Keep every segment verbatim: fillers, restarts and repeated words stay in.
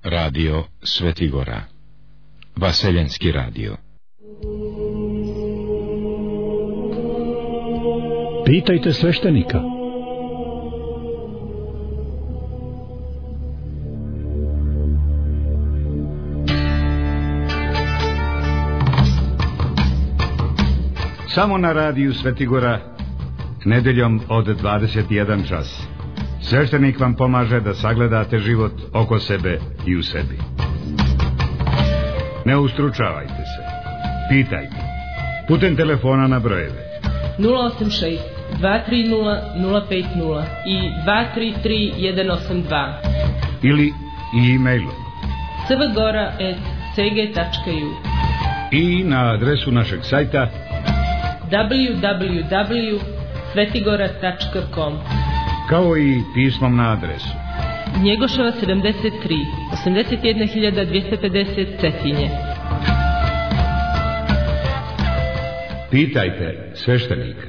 Radio Svetigora, Vaseljenski radio. Pitajte sveštenika. Samo na radiju Svetigora, nedeljom od dvadeset jedan čas. Sveštenik vam pomaže da sagledate život oko sebe i u sebi. Ne ustručavajte se. Pitajte. Putem telefona na brojeve nula osam šest dva tri nula nula pet nula i dva tri tri jedan osam dva ili i e-mailom svgora at c g tačka u i na adresu našeg sajta w w w tačka svetigora tačka com, kao i pismom na adresu Njegoševa sedamdeset tri, osamdeset jedna hiljada dvjesto pedeset Cetinje. Pitajte sveštenika.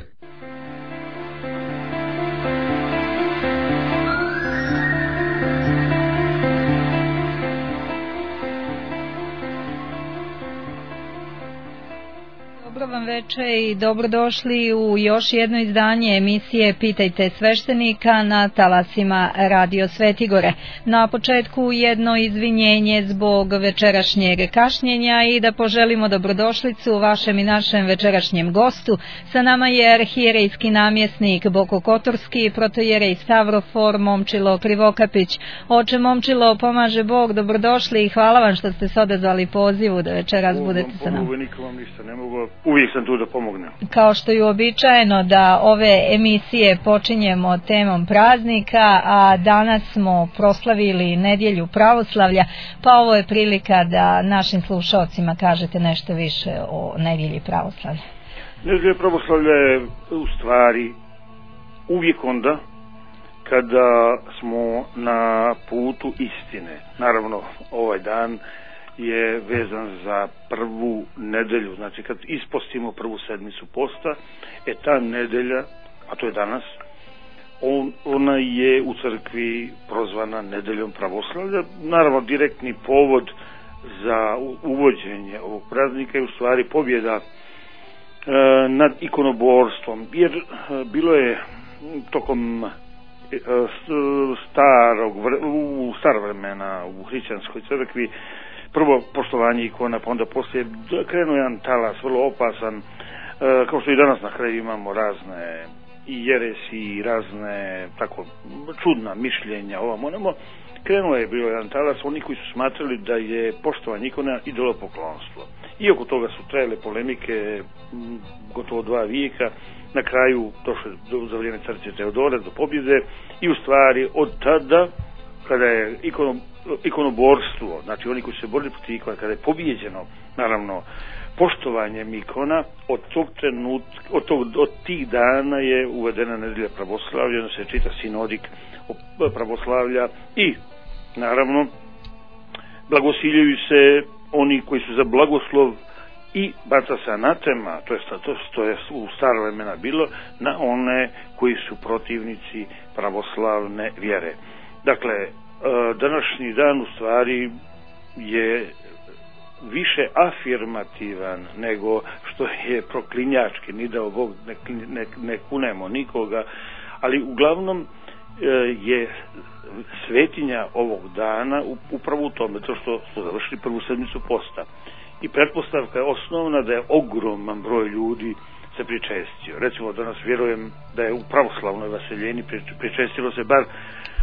Dobro vam večer i dobrodošli u još jedno izdanje emisije Pitajte sveštenika na talasima Radio Svetigore. Na početku jedno izvinjenje zbog večerašnjeg kašnjenja i da poželimo dobrodošlicu vašem i našem večerašnjem gostu. Sa nama je arhijerejski namjesnik Bokokotorski, protojerej Stavrofor Momčilo Krivokapić. Oče Momčilo, pomaže Bog, dobrodošli i hvala vam što ste se odazvali pozivu da večeras o, budete sa nama. Nikom ništa ne mogu. Uvijek sam tu da pomognem. Kao što je uobičajeno da ove emisije počinjemo temom praznika, a danas smo proslavili nedjelju pravoslavlja, pa ovo je prilika da našim slušalcima kažete nešto više o nedjelji pravoslavlja. Nedjelja pravoslavlja je u stvari uvijek onda kada smo na putu istine. Naravno, ovaj dan je vezan za prvu nedelju, znači kad ispostimo prvu sedmicu posta, e ta nedelja, a to je danas, on, ona je u crkvi prozvana nedeljom pravoslavlja. Naravno, direktni povod za uvođenje ovog praznika je u stvari pobjeda e, nad ikonoborstvom, jer e, bilo je tokom e, starog, u staro vremena u hrišćanskoj crkvi prvo poštovanje ikona, pa onda poslije krenuo jedan talas vrlo opasan, e, kao što i danas na kraju imamo razne i jeresi i razne tako čudna mišljenja ovamo onamo. Krenuo je bio jedan talas oni koji su smatrali da je poštovanje ikona idolopoklonstvo. I oko toga su trajale polemike m, gotovo dva vijeka. Na kraju došlo do, za vrijeme carice Teodore do pobjede i u stvari od tada kada je ikono, ikonoborstvo, znači oni koji su se borili protiv ikona, kada je pobijeđeno, naravno, poštovanjem ikona, od tog trenutka, od, tog, od tih dana je uvedena nedelja pravoslavlja, onda se čita sinodik pravoslavlja i, naravno, blagosiljaju se oni koji su za blagoslov i baca se anatema, to je, to, to je u staro vremena bilo, na one koji su protivnici pravoslavne vjere. Dakle, današnji dan u stvari je više afirmativan nego što je proklinjački, ni da Bog ne, ne, ne kunemo nikoga, ali uglavnom je svetinja ovog dana upravo u tome, to što su završili prvu sedmicu posta. I pretpostavka je osnovna da je ogroman broj ljudi se pričestio. Recimo, danas vjerujem da je u pravoslavnoj Vaseljeni pričestilo se bar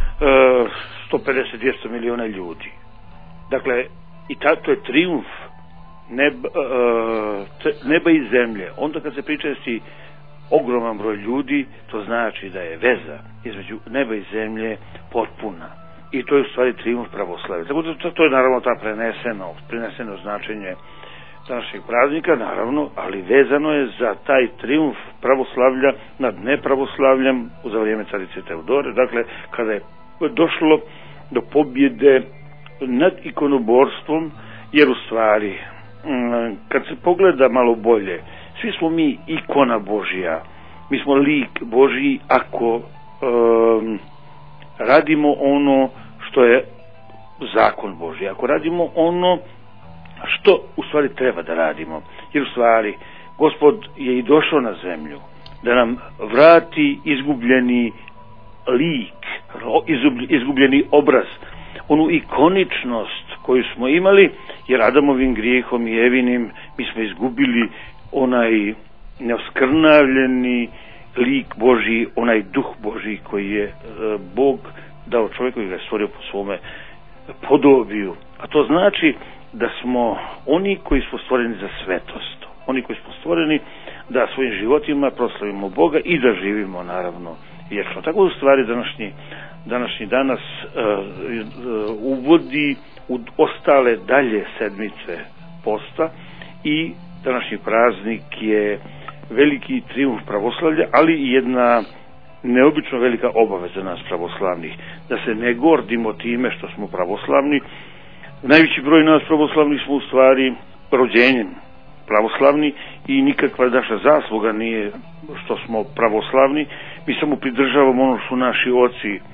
sto pedeset do dvjesto miliona ljudi. Dakle, i to je trijumf neba, neba i zemlje. Onda kad se pričesti ogroman broj ljudi, to znači da je veza između neba i zemlje potpuna. I to je u stvari trijumf pravoslavlja. Tako da to, to je naravno ta preneseno, preneseno značenje današnjeg praznika, naravno, ali vezano je za taj trijumf pravoslavlja nad nepravoslavljem za vrijeme carice Teodore. Dakle, kada je došlo do pobjede nad ikonoborstvom, jer u stvari kad se pogleda malo bolje, svi smo mi ikona Božja, mi smo lik Božji ako um, radimo ono što je zakon Božji, ako radimo ono što u stvari treba da radimo, jer u stvari Gospod je i došao na zemlju da nam vrati izgubljeni lik, izgubljeni obraz, onu ikoničnost koju smo imali, jer Adamovim grijehom i Evinim mi smo izgubili onaj neoskrnavljeni lik Božji, onaj duh Božji koji je Bog dao čovjeku i ga je stvorio po svome podobiju. A to znači da smo oni koji smo stvoreni za svetost, oni koji smo stvoreni da svojim životima proslavimo Boga i da živimo naravno vječno. Tako u stvari današnji, današnji danas uh, uh, uvodi u ostale dalje sedmice posta i današnji praznik je veliki trijumf pravoslavlja, ali i jedna neobično velika obaveza nas pravoslavnih, da se ne gordimo time što smo pravoslavni. Najveći broj nas pravoslavnih smo u stvari rođenjem pravoslavni i nikakva naša zasluga nije što smo pravoslavni. Mi samo pridržavamo ono što naši oci e,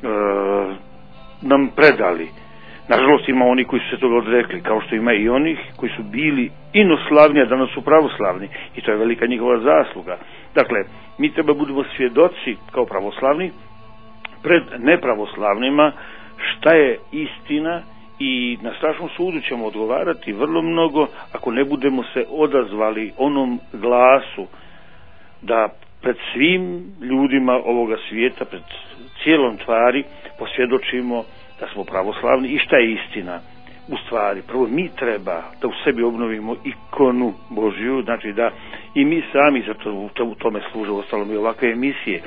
nam predali. Nažalost ima oni koji su se toga odrekli, kao što ima i onih koji su bili inoslavni, a danas su pravoslavni, i to je velika njihova zasluga. Dakle, mi treba budemo svjedoci kao pravoslavni pred nepravoslavnima šta je istina, i na strašnom sudu ćemo odgovarati vrlo mnogo ako ne budemo se odazvali onom glasu da pred svim ljudima ovoga svijeta, pred cijelom tvari posvjedočimo da smo pravoslavni i šta je istina. U stvari, prvo mi treba da u sebi obnovimo ikonu Božju, znači da i mi sami, zato u tome služe uostalom i ovakve emisije.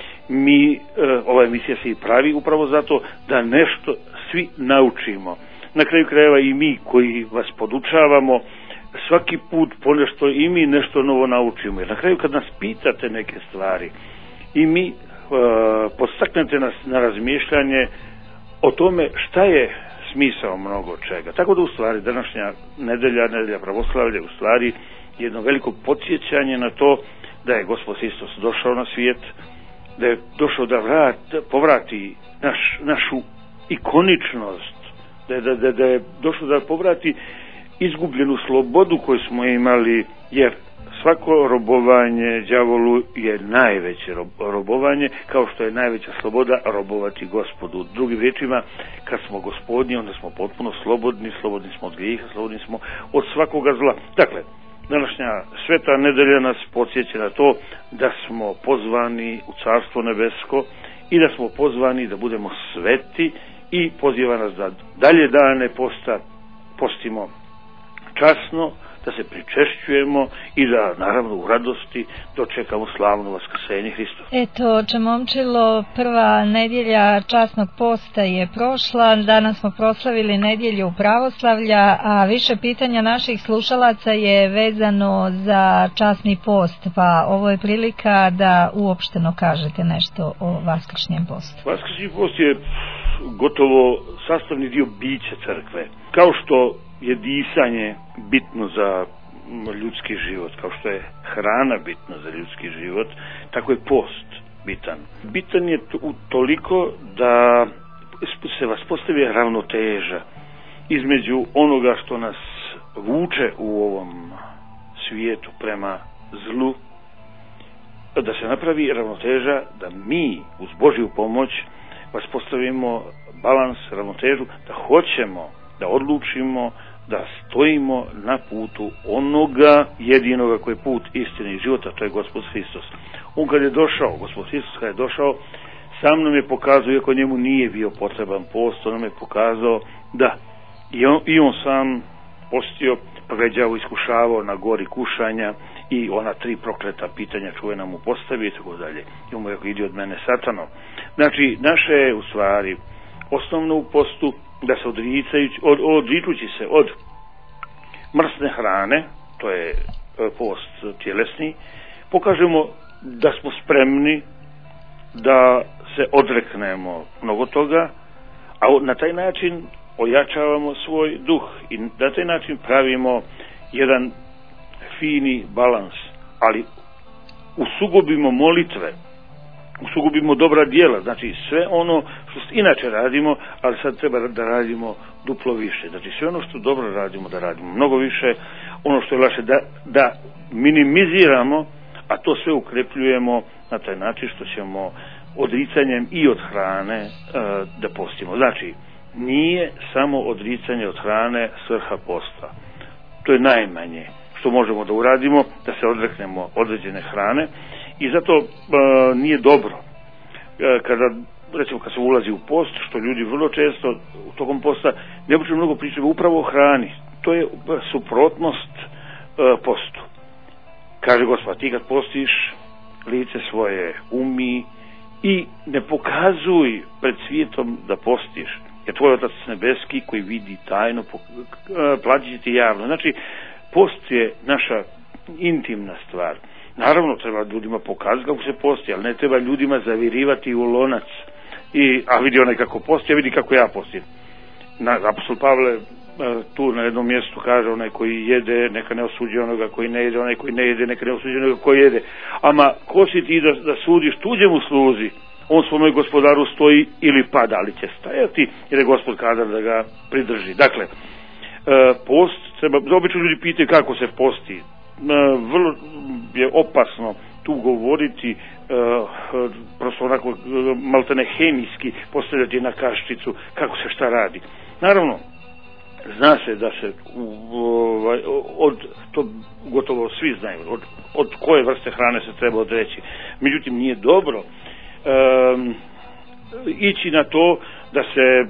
Mi, e, ova emisija se i pravi upravo zato da nešto svi naučimo. Na kraju krajeva i mi koji vas podučavamo, svaki put ponešto i mi nešto novo naučimo. Jer na kraju kad nas pitate neke stvari i mi e, podstaknete nas na razmišljanje o tome šta je smisao mnogo čega. Tako da u stvari današnja nedelja, nedelja pravoslavlja, u stvari jedno veliko podsjećanje na to da je Gospod Hristos došao na svijet, da je došao da vrat, povrati naš, našu ikoničnost, da je, da, da, da je došao da povrati izgubljenu slobodu koju smo imali, jer svako robovanje đavolu je najveće robovanje, kao što je najveća sloboda robovati Gospodu. Drugim riječima, kad smo Gospodnji, onda smo potpuno slobodni, slobodni smo od grijeha, slobodni smo od svakoga zla. Dakle, današnja sveta nedelja nas podsjeća na to da smo pozvani u Carstvo nebesko i da smo pozvani da budemo sveti, i poziva nas da dalje dane posta postimo časno, da se pričešćujemo i da naravno u radosti dočekamo slavno vaskrsenje Hristova. Eto, Oče Momčilo, prva nedjelja časnog posta je prošla, danas smo proslavili nedjelju pravoslavlja, a više pitanja naših slušalaca je vezano za časni post, pa ovo je prilika da uopšteno kažete nešto o vaskršnjem postu. Vaskršnji post je gotovo sastavni dio bića crkve. Kao što je disanje bitno za ljudski život, kao što je hrana bitna za ljudski život, tako je post bitan. Bitan je to, toliko da se vaspostavi ravnoteža između onoga što nas vuče u ovom svijetu prema zlu, da se napravi ravnoteža, da mi uz Božju pomoć vaspostavimo balans, ravnotežu, da hoćemo da odlučimo da stojimo na putu onoga jedinoga koji je put istine i života, to je Gospod Hristos. On kad je došao, Gospod Hristos kad je došao, sam nam je pokazao, iako njemu nije bio potreban post, on nam je pokazao da i on, i on sam postio, pa ga je đavo iskušavao na gori kušanja i ona tri prokleta pitanja čuvena mu postavi i tako dalje. I on mu rekao, idi od mene satano. Znači, naše je u stvari osnovno u postu da se odricajući, od, odričući se od mrsne hrane, to je post tjelesni, pokažemo da smo spremni da se odreknemo mnogo toga, a na taj način ojačavamo svoj duh i na taj način pravimo jedan fini balans, ali usugobimo molitve usugubimo dobra djela, znači sve ono što inače radimo, ali sad treba da radimo duplo više. Znači sve ono što dobro radimo, da radimo mnogo više, ono što je lakše da, da minimiziramo, a to sve ukrepljujemo na taj način što ćemo odricanjem i od hrane e, da postimo. Znači, nije samo odricanje od hrane svrha posta. To je najmanje što možemo da uradimo, da se odreknemo određene hrane, i zato e, nije dobro e, kada, recimo kad se ulazi u post, što ljudi vrlo često u tokom posta neobično mnogo pričaju upravo o hrani. To je suprotnost e, postu. Kaže Gospod, ti kad postiš, lice svoje umij i ne pokazuj pred svijetom da postiš, jer tvoj Otac nebeski koji vidi tajno platit će ti javno. Znači, post je naša intimna stvar. Naravno, treba ljudima pokazati kako se posti, ali ne treba ljudima zavirivati u lonac. I, a vidi onaj kako posti, a vidi kako ja postim. Na, apostol Pavle tu na jednom mjestu kaže, onaj koji jede, neka ne osuđuje onoga koji ne jede, onaj koji ne jede, neka ne osuđuje onoga koji jede. Ama ko si ti da, da sudiš tuđemu sluzi? On svome gospodaru stoji ili pada, ali će stajati, jer je Gospod kadar da ga pridrži. Dakle, post treba, obično ljudi pitaju kako se posti. Vrlo je opasno tu govoriti, prosto onako maltene hemijski postavljati na kaščicu kako se šta radi. Naravno, zna se da se ovaj, od, to gotovo svi znaju, od, od koje vrste hrane se treba odreći. Međutim, nije dobro um, ići na to da se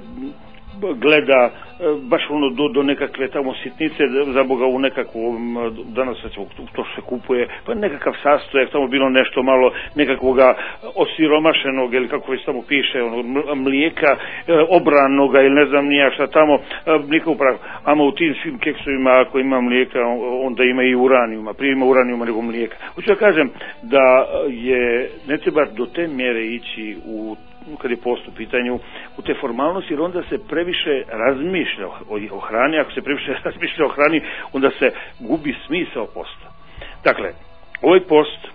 gleda baš ono do, do nekakve tamo sitnice, za Boga u nekakvom, danas recimo to što se kupuje, pa nekakav sastojak, tamo bilo nešto malo nekakvoga osiromašenog, ili kako već tamo piše, ono, mlijeka obranoga, ili ne znam nija šta tamo, mlijeka upravo. Ama u tim svim keksovima, ako ima mlijeka, onda ima i uranijuma, prije ima uranijuma nego mlijeka. Hoću da kažem da je, ne treba do te mjere ići u, kad je post u pitanju, u te formalnosti, jer onda se previše razmišlja o, o hrani. Ako se previše razmišlja o hrani, onda se gubi smisao posta. Dakle, ovaj post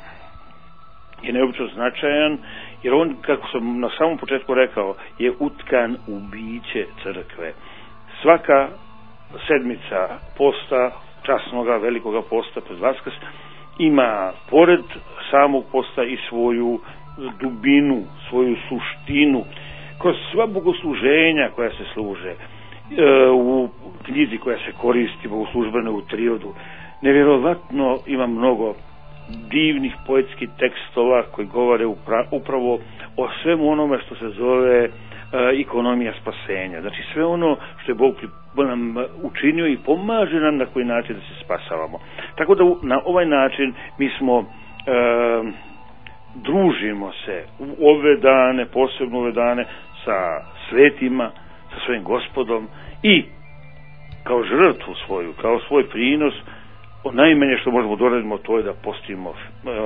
je neobično značajan, jer on, kako sam na samom početku rekao, je utkan u biće crkve. Svaka sedmica posta, časnoga, velikoga posta pred Vaskrs, ima pored samog posta i svoju dubinu, svoju suštinu. Kroz sva bogosluženja koja se služe, e, u knjizi koja se koristi, bogoslužbene u triodu, nevjerovatno ima mnogo divnih poetskih tekstova koji govore upra, upravo o svemu onome što se zove e, ekonomija spasenja. Znači sve ono što je Bog nam učinio i pomaže nam na koji način da se spasavamo. Tako da na ovaj način mi smo e, družimo se u ove dane, posebno ove dane, sa svetima, sa svojim Gospodom i kao žrtvu svoju, kao svoj prinos, najmanje što možemo doradimo to je da postimo e,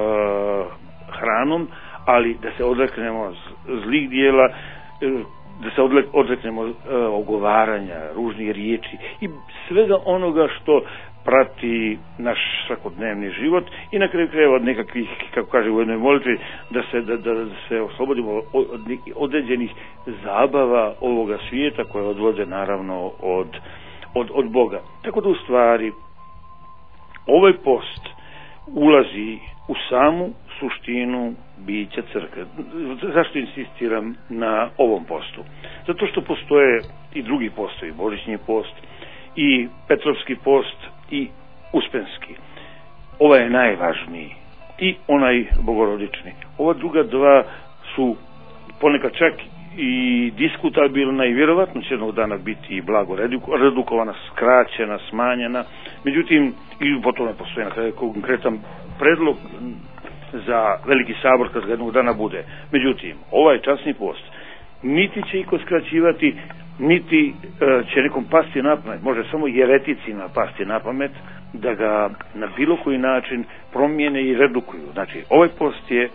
hranom, ali da se odreknemo zlih dijela, e, da se odreknemo e, ogovaranja, ružnih riječi i svega onoga što prati naš svakodnevni život i na kraju krajeva od nekakvih, kako kaže u jednoj molitvi, da se, da, da, da se oslobodimo od određenih zabava ovoga svijeta koje odvode naravno od, od, od Boga. Tako da u stvari ovaj post ulazi u samu suštinu bića crkve. Zašto insistiram na ovom postu? Zato što postoje i drugi postoji, božićni post i Petrovski post i Uspenski. Ovaj je najvažniji i onaj bogorodični. Ova druga dva su ponekad čak i diskutabilna i vjerovatno će jednog dana biti i blago redukovana, skraćena, smanjena. Međutim, i po tome postoji konkretan predlog za veliki sabor kad ga jednog dana bude. Međutim, ovaj časni post niti će iko skraćivati, niti e, će nekom pasti na pamet, može samo jereticima pasti na pamet da ga na bilo koji način promijene i redukuju. Znači, ovaj post je e,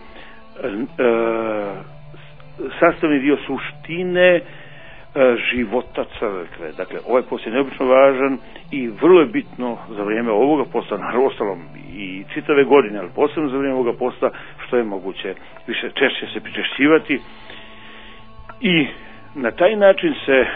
sastavni dio suštine e, života crkve. Dakle, ovaj post je neobično važan i vrlo je bitno za vrijeme ovoga posta, naravno ostalom i čitave godine, ali posebno za vrijeme ovoga posta, što što je moguće više češće se pričešćivati i na taj način se e,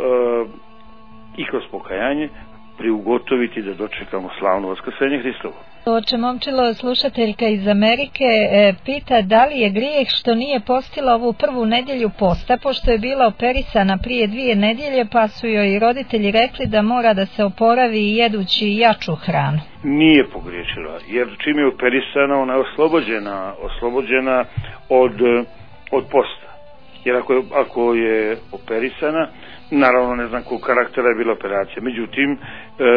i kroz pokajanje priugotoviti da dočekamo slavno vaskrsenje Hristovo. Oče Momčilo, slušateljka iz Amerike, e, pita da li je grijeh što nije postila ovu prvu nedjelju posta, pošto je bila operisana prije dvije nedjelje, pa su joj roditelji rekli da mora da se oporavi jedući jaču hranu. Nije pogriješila, jer čim je operisana, ona je oslobođena, oslobođena od, od posta. Jer ako je, ako je operisana, naravno ne znam kog karaktera je bila operacija, međutim, e,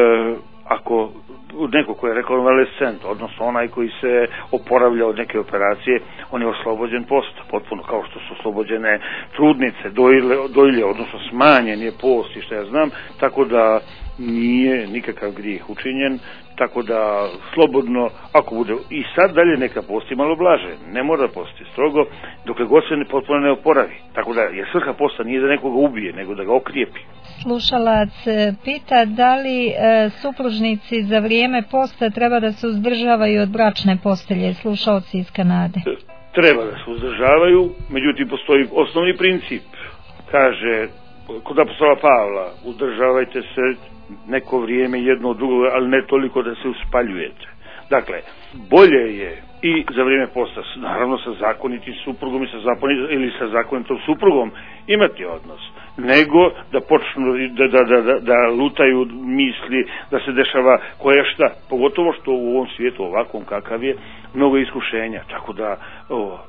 ako neko ko je rekonvalescent, odnosno onaj koji se oporavlja od neke operacije, on je oslobođen posta, potpuno kao što su oslobođene trudnice, dojilje, dojilje odnosno smanjen je post i što ja znam, tako da nije nikakav grijeh učinjen, tako da slobodno, ako bude i sad dalje neka posti malo blaže, ne mora posti strogo, dokle god se ne, potpuno ne oporavi. Tako da je svrha posta nije da nekoga ubije, nego da ga okrijepi. Slušalac pita da li e, supružnici za vrijeme posta treba da se uzdržavaju od bračne postelje, slušalci iz Kanade. Treba da se uzdržavaju, međutim postoji osnovni princip. Kaže, kod apostola Pavla, uzdržavajte se neko vrijeme jedno od drugog, ali ne toliko da se uspaljujete. Dakle, bolje je i za vrijeme posta, naravno sa zakonitim suprugom i sa zakonitim, ili sa zakonitom suprugom imati odnos, nego da počnu da, da, da, da, da lutaju misli, da se dešava koje šta, pogotovo što u ovom svijetu ovakvom kakav je, mnogo iskušenja, tako da o,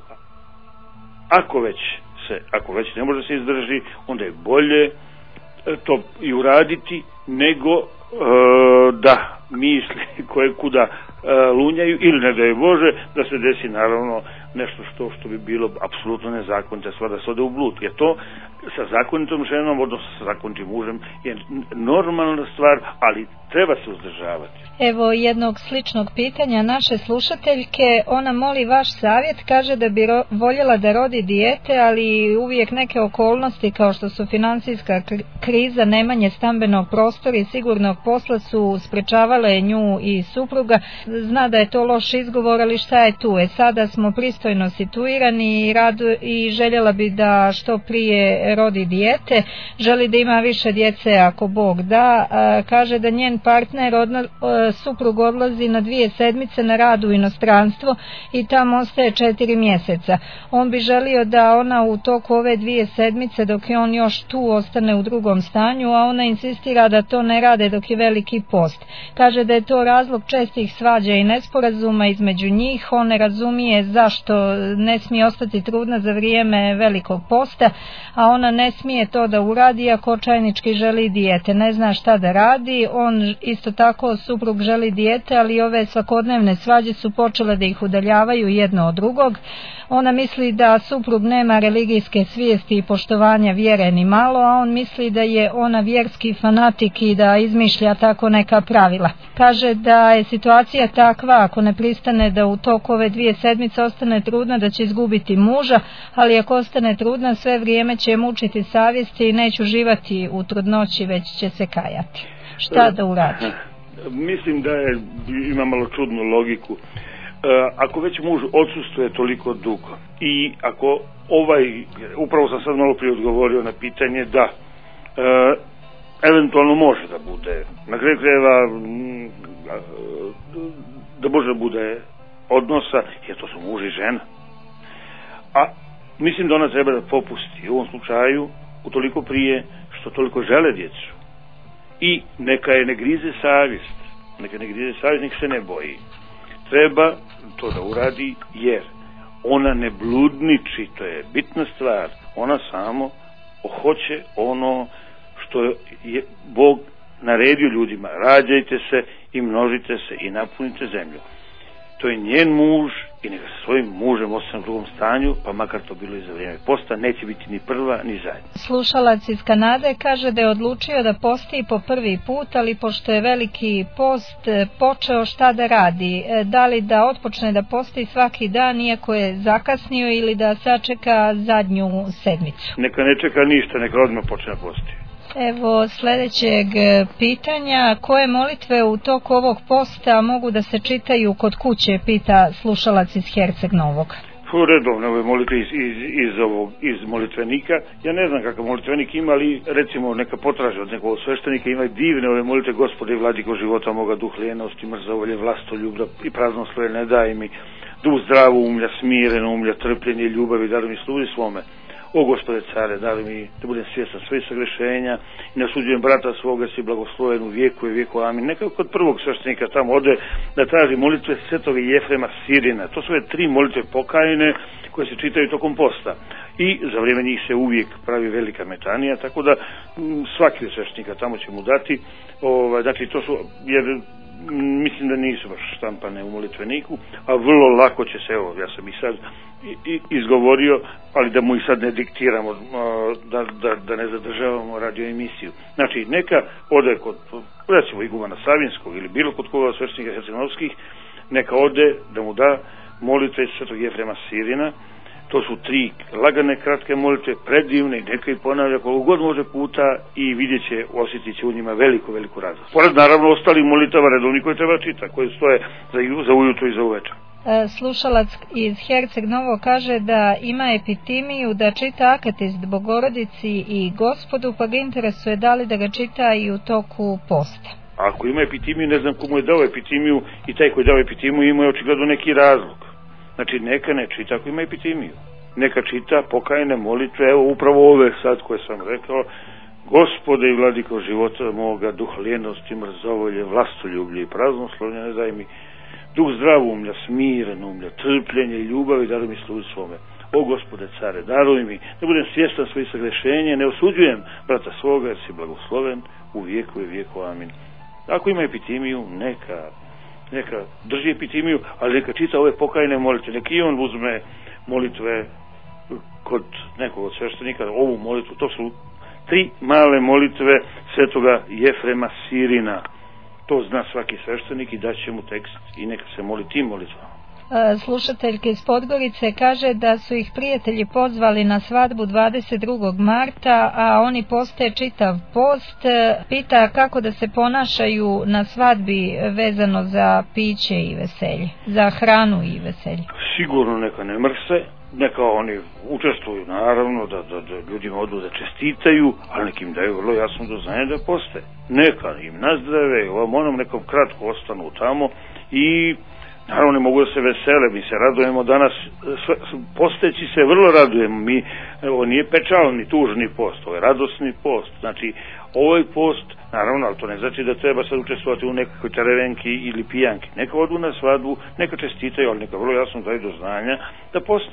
ako već se, ako već ne može se izdrži, onda je bolje to i uraditi nego e, da misli koje kuda e, lunjaju ili ne da je Bože da se desi naravno nešto što što bi bilo apsolutno nezakonito, stvar da se ode u blud. Jer to sa zakonitom ženom, odnosno sa zakonitim mužem je normalna stvar, ali treba se uzdržavati. Evo jednog sličnog pitanja naše slušateljke, ona moli vaš savjet, kaže da bi ro- voljela da rodi dijete, ali uvijek neke okolnosti kao što su financijska kriza, nemanje stambenog prostora i sigurnog posla su sprečavale nju i supruga. Zna da je to loš izgovor, ali šta je tu? E sada smo pristojno situirani i, radu, i željela bi da što prije rodi dijete, želi da ima više djece ako Bog da. A, kaže da njen partner odna, a, suprug odlazi na dvije sedmice na rad u inostranstvo i tamo ostaje četiri mjeseca. On bi želio da ona u toku ove dvije sedmice dok je on još tu ostane u drugom stanju, a ona insistira da to ne rade dok je veliki post. Kaže da je to razlog čestih svađa i nesporazuma između njih, on ne razumije zašto ne smije ostati trudna za vrijeme velikog posta, a ona ne smije to da uradi ako očajnički želi dijete, ne zna šta da radi. On isto tako, suprug želi dijete, ali ove svakodnevne svađe su počele da ih udaljavaju jedno od drugog. Ona misli da suprug nema religijske svijesti i poštovanja vjere ni malo, a on misli da je ona vjerski fanatik i da izmišlja tako neka pravila. Kaže da je situacija takva, ako ne pristane da u toku ove dvije sedmice ostane trudna, da će izgubiti muža, ali ako ostane trudna sve vrijeme će mučiti savjesti i neće uživati u trudnoći, već će se kajati. Šta da uradi? Mislim da je, ima malo čudnu logiku. Uh, ako već muž odsustuje toliko dugo i ako ovaj, upravo sam sad malo prije odgovorio na pitanje da uh, eventualno može da bude na kraju krajeva mm, da može da bude odnosa, jer to su muž i žena, a mislim da ona treba da popusti u ovom slučaju utoliko prije što toliko žele djecu i neka je ne grize savjest, neka ne grize savjest, nek se ne boji. Treba to da uradi jer ona ne bludniči, to je bitna stvar, ona samo hoće ono što je Bog naredio ljudima, rađajte se i množite se i napunite zemlju. To je njen muž i neka sa svojim mužem ostane u drugom stanju, pa makar to bilo i za vrijeme posta, neće biti ni prva ni zadnja. Slušalac iz Kanade kaže da je odlučio da posti po prvi put, ali pošto je veliki post počeo, šta da radi? Da li da otpočne da posti svaki dan iako je zakasnio ili da sačeka zadnju sedmicu? Neka ne čeka ništa, neka odmah počne posti. Evo sljedećeg pitanja, koje molitve u toku ovog posta mogu da se čitaju kod kuće, pita slušalac iz Herceg Novog. Redovne ove molitve iz, iz, iz, ovog, iz molitvenika. Ja ne znam kakav molitvenik ima, ali recimo neka potraže od nekog sveštenika, ima divne ove molitve: Gospode i vladiko života moga, duh lijenosti, mrzovolje, vlastoljublja i praznoslove ne daj mi, duh zdravu umlja, smireno umlja, trpljenje i ljubavi daruj mi služi svome. O Gospode care, daruj mi da budem svjestan svojih sagrešenja i ne osuđujem brata svoga, si blagosloven u vijeku i vijeku, amin. Neka kod prvog sveštenika tamo ode da traži molitve Svetog Jefrema Sirina. To su ove tri molitve pokajne koje se čitaju tokom posta i za vrijeme njih se uvijek pravi velika metanija, tako da m, svaki od sveštenika tamo će mu dati, ovaj, znači to su, jer mislim da nisu baš štampane u molitveniku, a vrlo lako će se, evo ja sam i sad i, i, izgovorio, ali da mu i sad ne diktiramo, da, da, da ne zadržavamo radio emisiju. Znači neka ode kod, recimo igumana Savinskog ili bilo kod koga sveštenika hercegovskih, neka ode da mu da molitve Svetog Jefrema Sirina. To su tri lagane, kratke molitve, predivne, i neka ih ponavlja koliko god može puta i vidjet će, osjetit će u njima veliku, veliku radost. Pored naravno ostalih molitava redovnih koje treba čita, koje stoje za, za ujutro i za uveče. Slušalac iz Herceg Novo kaže da ima epitimiju da čita akatist Bogorodici i Gospodu, pa ga interesuje da li da ga čita i u toku posta. Ako ima epitimiju, ne znam komu je dao epitimiju, i taj koji je dao epitimiju ima očigledno neki razlog. Znači neka ne čita ako ima epitimiju. Neka čita pokajne molitve, evo upravo ove sad koje sam rekao: Gospode i vladiko života moga, duh lijenosti, mrzovolje, vlastoljublje i praznoslovlje ne daj mi, duh zdravu umlja, smiren umlja, trpljenje i ljubavi daruj mi služi svome. O Gospode care, daruj mi da budem svjestan svojih sagrešenja, ne osuđujem brata svoga jer si blagosloven u vijeku i vijeku, amin. Ako ima epitimiju, neka neka drži epitimiju, ali neka čita ove pokajne molitve, neka i on uzme molitve kod nekog od sveštenika, ovu molitvu. To su tri male molitve Svetoga Jefrema Sirina. To zna svaki sveštenik i daće mu tekst i neka se moli tim molitvama. Slušateljka iz Podgorice kaže da su ih prijatelji pozvali na svadbu dvadeset drugog marta, a oni poste čitav post. Pita kako da se ponašaju na svadbi vezano za piće i veselje, za hranu i veselje. Sigurno neka ne mrse, neka oni učestvuju naravno, da, da, da ljudima odu da čestitaju, ali nek im daju vrlo jasno do znanja da poste. Neka im nazdrave, ovom onom nekom kratko ostanu tamo i naravno ne mogu da se vesele, mi se radujemo danas, posteći se vrlo radujemo, mi, ovo nije pečalni, tužni post, ovo je radosni post, znači ovaj post, naravno, ali to ne znači da treba sad učestvovati u nekakvoj terevenki ili pijanki, neka odu na svadbu, neka čestitaju, ali neka vrlo jasno daju do znanja da poste.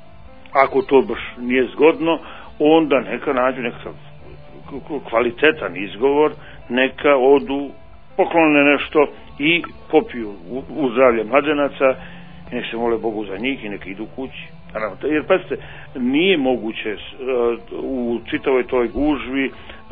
Ako to baš nije zgodno, onda neka nađu nekakav kvalitetan izgovor, neka odu, poklone nešto i popiju u, u zdravlje mladenaca i nek se mole Bogu za njih i nek idu kući. Jer pazite, nije moguće uh, u čitavoj toj gužvi,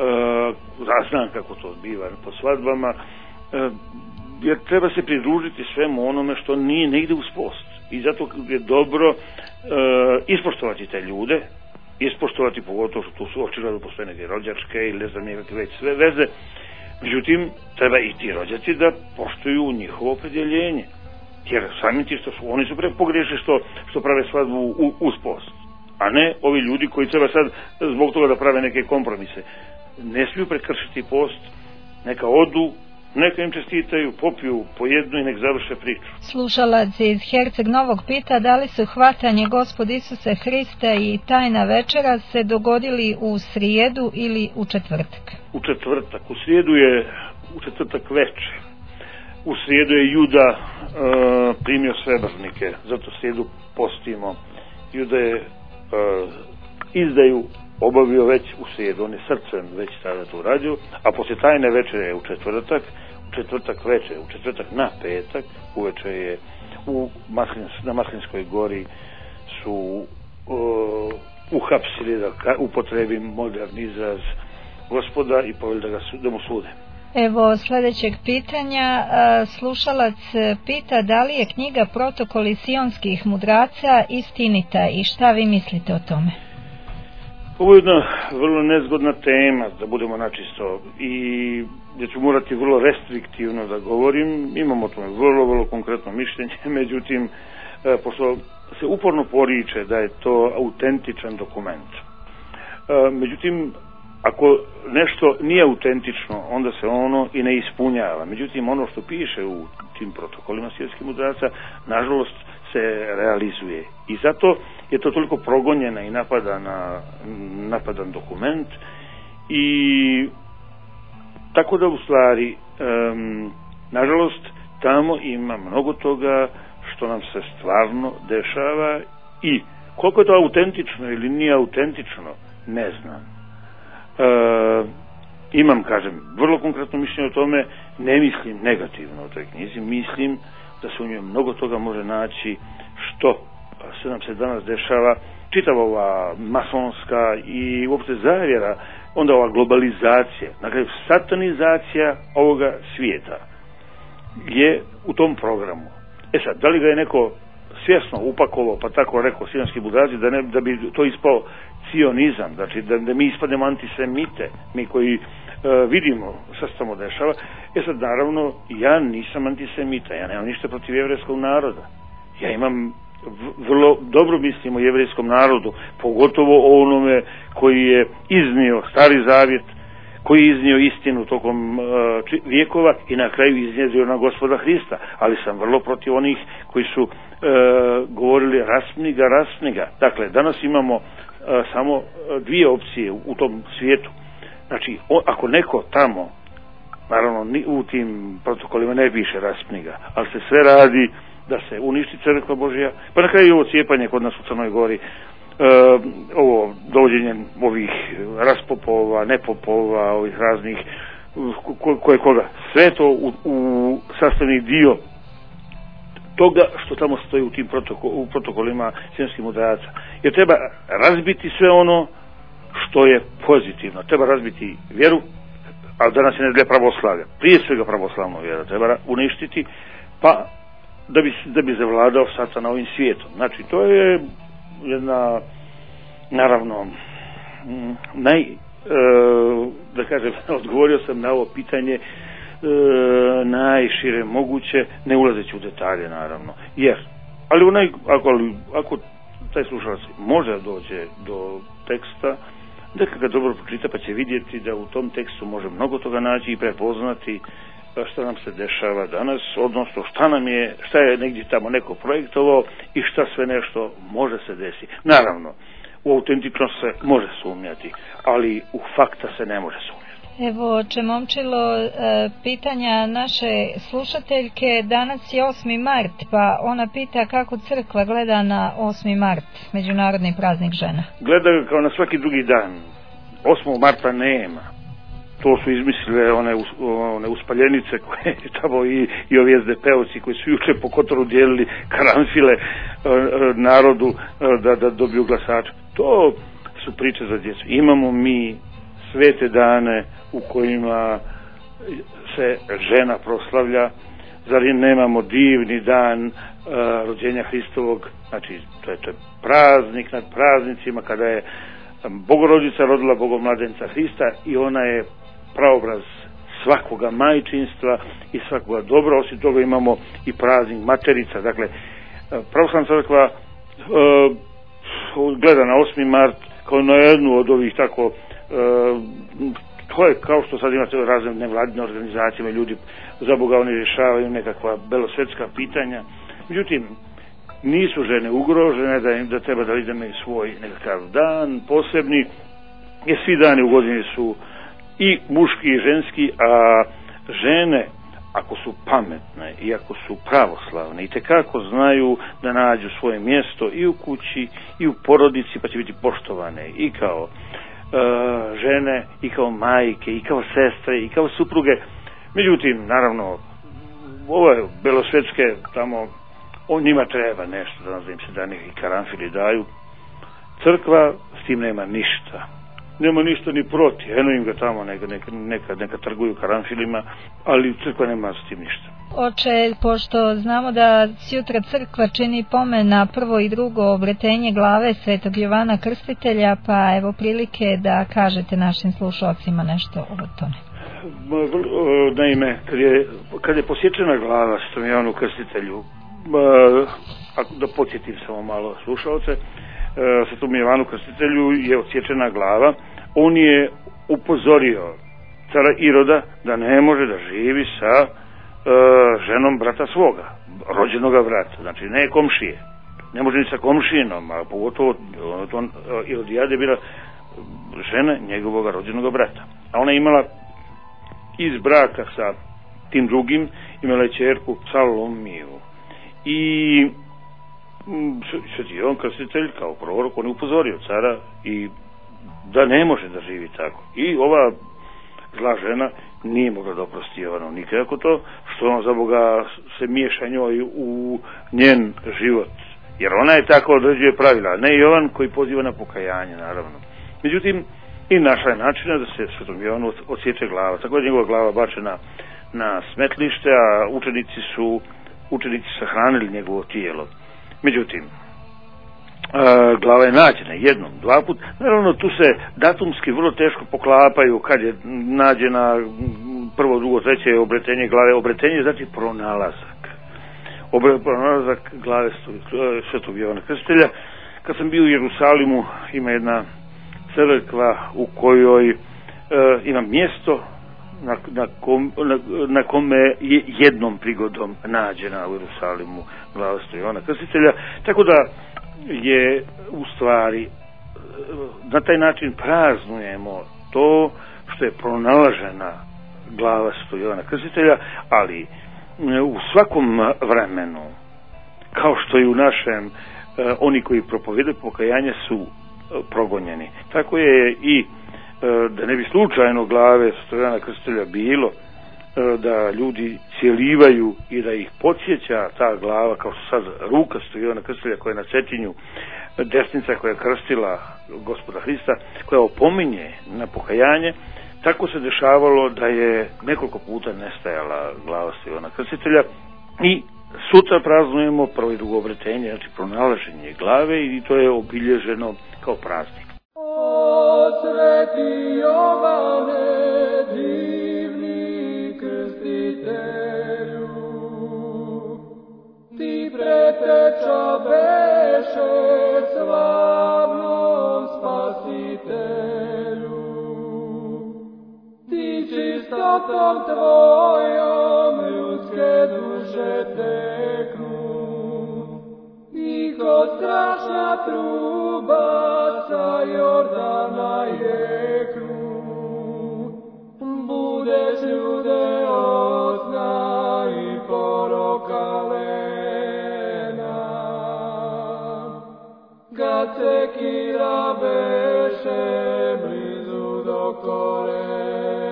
uh, znam kako to biva po svadbama, uh, jer treba se pridružiti svemu onome što nije, ne ide uz post. I zato je dobro uh, ispoštovati te ljude, ispoštovati pogotovo što tu su očigledno postoje neke rođačke ili ne znam nekakve već sve veze. Međutim, treba i ti rođaci da poštuju njihovo opredjeljenje. Jer samim ti što su, oni su pre pogriješili što, što prave svadbu u, uz post. A ne ovi ljudi koji treba sad zbog toga da prave neke kompromise. Ne smiju prekršiti post, neka odu, neka im čestitaju, popiju po jednu i nek završe priču. Slušalac iz Herceg Novog pita da li su hvatanje Gospod Isuse Hrista i tajna večera se dogodili u srijedu ili u četvrtak? U četvrtak. U srijedu je u četvrtak večer. U srijedu je Juda uh, primio srebrnike, zato srijedu postimo. Juda je uh, izdaju obavio već u srijedu, on je srcem već tada to uradio, a poslije tajne večere je u četvrtak, u četvrtak večer, u četvrtak na petak, uveče je u Maslins, na Maslinskoj gori su uh, uhapsili, da upotrebim moderni izraz, Gospoda i poveli da, ga, da mu sude. Evo sljedećeg pitanja, slušalac pita da li je knjiga Protokoli sionskih mudraca istinita i šta vi mislite o tome? Ovo je jedna vrlo nezgodna tema, da budemo načisto, i gdje ću morati vrlo restriktivno da govorim. Imam o tome vrlo, vrlo konkretno mišljenje, međutim, pošto se uporno poriče da je to autentičan dokument. Međutim, ako nešto nije autentično, onda se ono i ne ispunjava. Međutim, ono što piše u tim protokolima svjetskih mudraca, nažalost, se realizuje. I zato je to toliko progonjena i napadana, napadan dokument. I tako da u stvari, um, nažalost, tamo ima mnogo toga što nam se stvarno dešava i koliko je to autentično ili nije autentično, ne znam. E, imam, kažem, vrlo konkretno mišljenje o tome, ne mislim negativno o toj knjizi, mislim da se u njoj mnogo toga može naći što se nam se danas dešava, čitava ova masonska i uopšte zavjera, onda ova globalizacija, dakle satanizacija ovoga svijeta je u tom programu. E sad, da li ga je neko svjesno upakovao, pa tako rekao sionski mudraci, da, ne, da bi to ispao cionizam, znači da, da mi ispademo antisemite, mi koji e, vidimo šta se tamo dešava. E sad, naravno, ja nisam antisemita, ja nemam ništa protiv jevrejskog naroda. Ja imam vrlo dobro mislim o jevrejskom narodu, pogotovo o onome koji je iznio Stari Zavjet, koji je iznio istinu tokom uh, vijekova i na kraju iznjedrio na Gospoda Hrista, ali sam vrlo protiv onih koji su uh, govorili raspniga, raspniga. Dakle, danas imamo uh, samo uh, dvije opcije u, u tom svijetu. Znači, o, ako neko tamo, naravno ni u tim protokolima ne piše raspniga, ali se sve radi da se uništi crkva Božja, pa na kraju ovo cijepanje kod nas u Crnoj Gori, Uh, ovo dovođenje ovih raspopova, nepopova, ovih raznih ko, koje koga, sve to u, u sastavni dio toga što tamo stoji u tim protoko, u protokolima sionskih mudraca. Jer treba razbiti sve ono što je pozitivno, treba razbiti vjeru, ali danas je nedelja pravoslavlja, prije svega pravoslavnu vjeru treba uništiti, pa da bi, da bi zavladao Satan ovim svijetom. Znači, to je jedna, naravno, naj, e, da kažem, odgovorio sam na ovo pitanje e, najšire moguće, ne ulazeći u detalje, naravno. Jer, ali onaj, ako, ako taj slušalac može dođe do teksta, neka ga dobro pročita, pa će vidjeti da u tom tekstu može mnogo toga naći i prepoznati šta nam se dešava danas, odnosno šta nam je, šta je negdje tamo neko projektovao i šta sve nešto može se desiti. Naravno, u autentičnost se može sumnjati, ali u fakta se ne može sumnjati. Evo, oče Momčilo, pitanja naše slušateljke, danas je osmi mart, pa ona pita kako crkva gleda na osmi mart, Međunarodni praznik žena. Gleda ga kao na svaki drugi dan. osmog marta nema. To su izmislile one, one uspaljenice koje tamo i, i ovi es de pe-ovci koji su juče po Kotoru dijelili karanfile narodu da, da dobiju glasače. To su priče za djecu. Imamo mi svete dane u kojima se žena proslavlja. Zar nemamo divni dan uh, rođenja Hristovog? Znači, to je, to je praznik nad praznicima kada je Bogorodica rodila Bogomladenca Hrista i ona je praobraz svakoga majčinstva i svakoga dobra. Osim toga imamo i praznik Materica. Dakle, pravoslavna crkva uh, gleda na osmi mart kao na jednu od ovih tako uh, to je kao što sad imate razne nevladine organizacije, ljudi za Boga oni rješavaju nekakva belosvetska pitanja. Međutim, nisu žene ugrožene da im da treba da imaju svoj nekakav dan posebni, jer svi dani u godini su i muški i ženski, a žene ako su pametne i ako su pravoslavne i tekako znaju da nađu svoje mjesto i u kući i u porodici, pa će biti poštovane i kao Uh, žene i kao majke i kao sestre i kao supruge. Međutim, naravno, ove belosvetske tamo, on njima treba nešto da, da im se da neki karanfili daju. Crkva s tim nema ništa, nema ništa ni protiv, eno im ga tamo neka, neka, neka, neka trguju karanfilima, ali crkva nema s tim ništa. Oče, pošto znamo da sutra crkva čini pomen na prvo i drugo obretenje glave Svetog Jovana Krstitelja, pa evo prilike da kažete našim slušalcima nešto o tome. Naime, kad je, kad je posječena glava Svetom Jovanu Krstitelju, da podsjetim samo malo slušalce, Svetom Jovanu Krstitelju je odsječena glava, on je upozorio cara Iroda da ne može da živi sa uh, ženom brata svoga, rođenoga brata, znači ne komšije, ne može ni sa komšinom, a pogotovo on, Irodijada je bila žena njegovog rođenog brata, a ona je imala iz braka sa tim drugim, imala je ćerku Salomiju i Sveti Jovan Krstitelj kao prorok on je upozorio cara i da ne može da živi tako. I ova zla žena nije mogla da oprosti Jovanu nikako to, što on za Boga se miješa njoj u njen život. Jer ona je tako određuje pravila, ne Jovan koji poziva na pokajanje, naravno. Međutim, i našla je načina da se Svetom Jovanu odsječe glava. Tako je njegova glava bačena na smetlište, a učenici su učenici sahranili njegovo tijelo. Međutim, Uh, glava je nađena jednom, dva put. Naravno, tu se datumski vrlo teško poklapaju kad je nađena prvo, drugo, treće obretenje glave. Obretenje znači pronalazak. Obre, pronalazak glave Svetog Jovana Krstitelja. Kad sam bio u Jerusalimu, ima jedna crkva u kojoj uh, ima mjesto na, na, kom, na, na kome je jednom prigodom nađena u Jerusalimu glava Svetog Jovana Krstitelja. Tako da je u stvari na taj način praznujemo to što je pronalažena glava Svetog Jovana Krstitelja, ali u svakom vremenu, kao što i u našem, oni koji propovedaju pokajanje su progonjeni. Tako je i da ne bi slučajno glave Svetog Jovana Krstitelja bilo da ljudi cijelivaju i da ih podsjeća ta glava, kao što sad ruka Svetog Jovana Krstitelja koja je na Cetinju, desnica koja je krstila Gospoda Hrista, koja opominje na pokajanje. Tako se dešavalo da je nekoliko puta nestajala glava Svetog Jovana Krstitelja i sutra praznujemo prvo i drugo obretenje, znači pronalaženje glave, i to je obilježeno kao praznik. O Sveti Jovane, divni krstitelju, ti preteča beše slavnom spasitelju, ti čistotom tvojom ljudske duše teknu, i ko strašna truba sa Jordana jeknu, budeš ljude osna i poroka lena, kad se kira beše blizu do korena.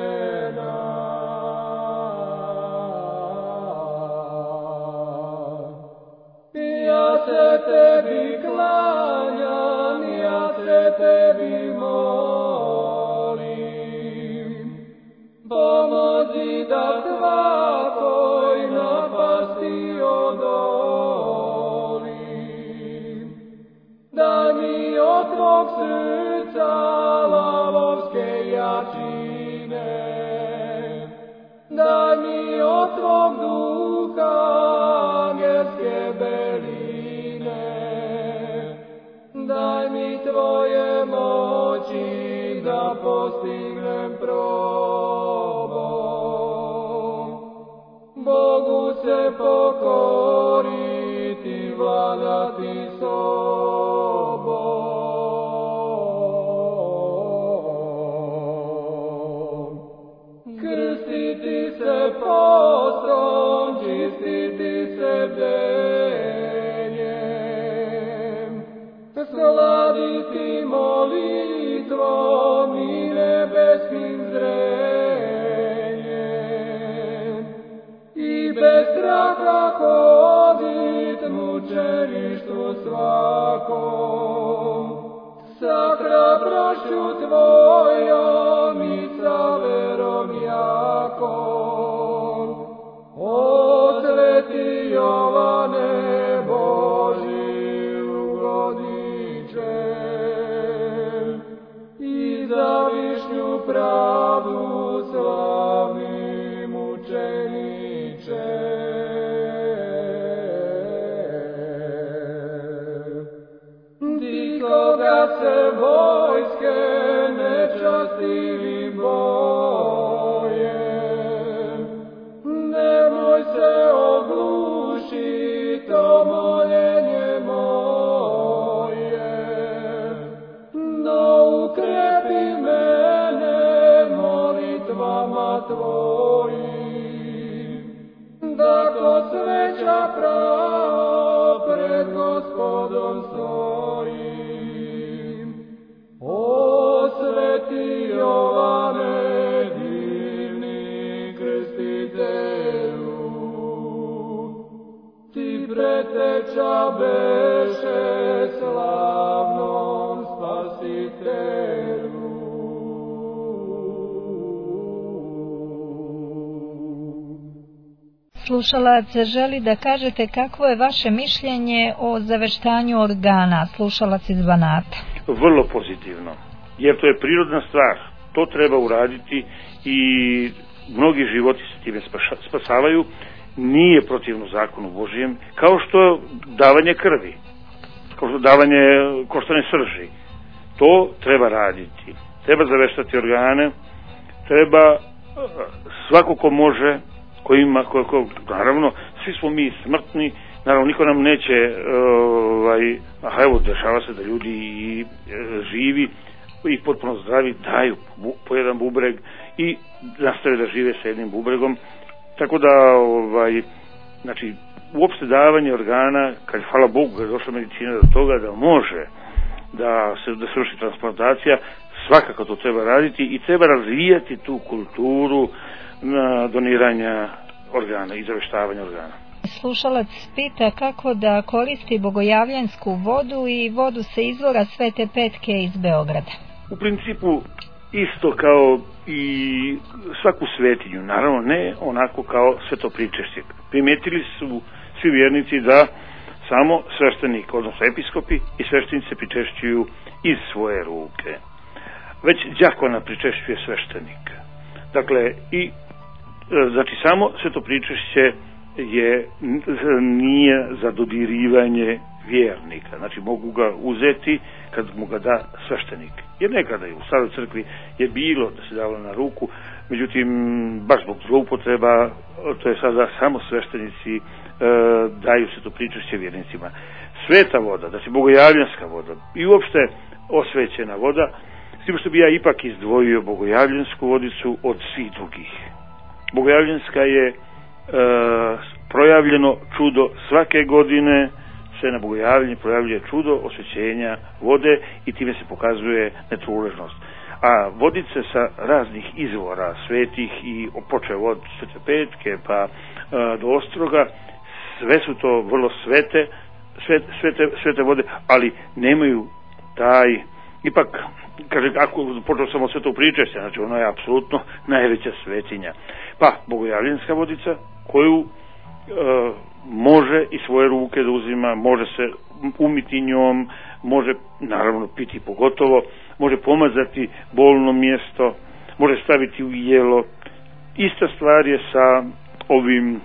Ja se tebi klanjam, ja se tebi molim, pomozi da svakoj napasti odolim. Daj mi od tvog srca lavovske jačine, daj mi od tvog duha angelske beline, daj mi tvoje moći da postignem probom. Bogu se pokoriti, vladati sobom. Krstiti se postom, čistiti se bdenjem, sladiti molitvom i nebeskim zrenjem, i bez straha hodit mučeništvu svakom, sa hrabrošću tvojom i sa verom jakom. O se vojske nečastivim bojem. Nemoj se ogluši to moljenje moje, no ukrepi mene molitvama tvojim, da ko sveća pravo pred Gospodom stojim. O sveti Jovane, divni krstitelju, ti preteča beše slavnom spasitelju. Slušalac želi da kažete kakvo je vaše mišljenje o zaveštanju organa, slušalac iz Banata. Vrlo pozitivno, jer to je prirodna stvar, to treba uraditi i mnogi životi se time spasavaju, nije protivno zakonu Božijem, kao što davanje krvi, kao što davanje koštane srži, to treba raditi, treba zaveštati organe, treba svako ko može, ko ima, ko, ko, naravno, svi smo mi smrtni, naravno, niko nam neće, ovaj, aha, evo, dešava se da ljudi i e, živi i potpuno zdravi daju bu, po jedan bubreg i nastave da žive sa jednim bubregom, tako da, ovaj, znači, uopšte davanje organa, kad hvala Bogu, je došla medicina do toga da može da se, da se vrši transplantacija, svakako to treba raditi i treba razvijati tu kulturu na doniranja organa i zaveštavanja organa. Slušalac pita kako da koristi bogojavljansku vodu i vodu sa izvora Svete Petke iz Beograda. U principu isto kao i svaku svetinju, naravno ne onako kao svetopričešće. Primetili su svi vjernici da samo sveštenik, odnosno episkopi i sveštenici se pričešćuju iz svoje ruke. Već đakona pričešćuje sveštenik. Dakle, i znači samo svetopričešće je, nije za dodirivanje vjernika, znači mogu ga uzeti kad mu ga da sveštenik. Jer nekada je u staroj crkvi je bilo da se davalo na ruku, međutim baš zbog zloupotreba, to je sada samo sveštenici e, daju svetopričešće vjernicima. Sveta voda, znači bogojavljanska voda i uopšte osvećena voda, s tim što bi ja ipak izdvojio bogojavljansku vodicu od svih drugih. Bogojavljanska je e, projavljeno čudo svake godine, se na bogojavljenju projavljuje čudo osvećenja vode i time se pokazuje netruležnost. A vodice sa raznih izvora svetih i počev od Svete Petke pa e, do Ostroga, sve su to vrlo svete, svete, svete, svete vode, ali nemaju taj, ipak, kaže, ako počeo sam od Svetog pričešća, znači ono je apsolutno najveća svetinja. Pa, bogojavljanska vodica, koju e, može i svoje ruke da uzima, može se umiti njom, može naravno piti pogotovo, može pomazati bolno mjesto, može staviti u jelo. Ista stvar je sa ovim,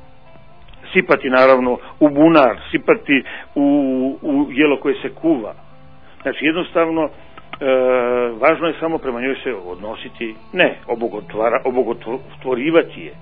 sipati naravno u bunar, sipati u, u jelo koje se kuva. Znači jednostavno e, važno je samo prema njoj se odnositi, ne obogotvara, obogotvorivati je, e,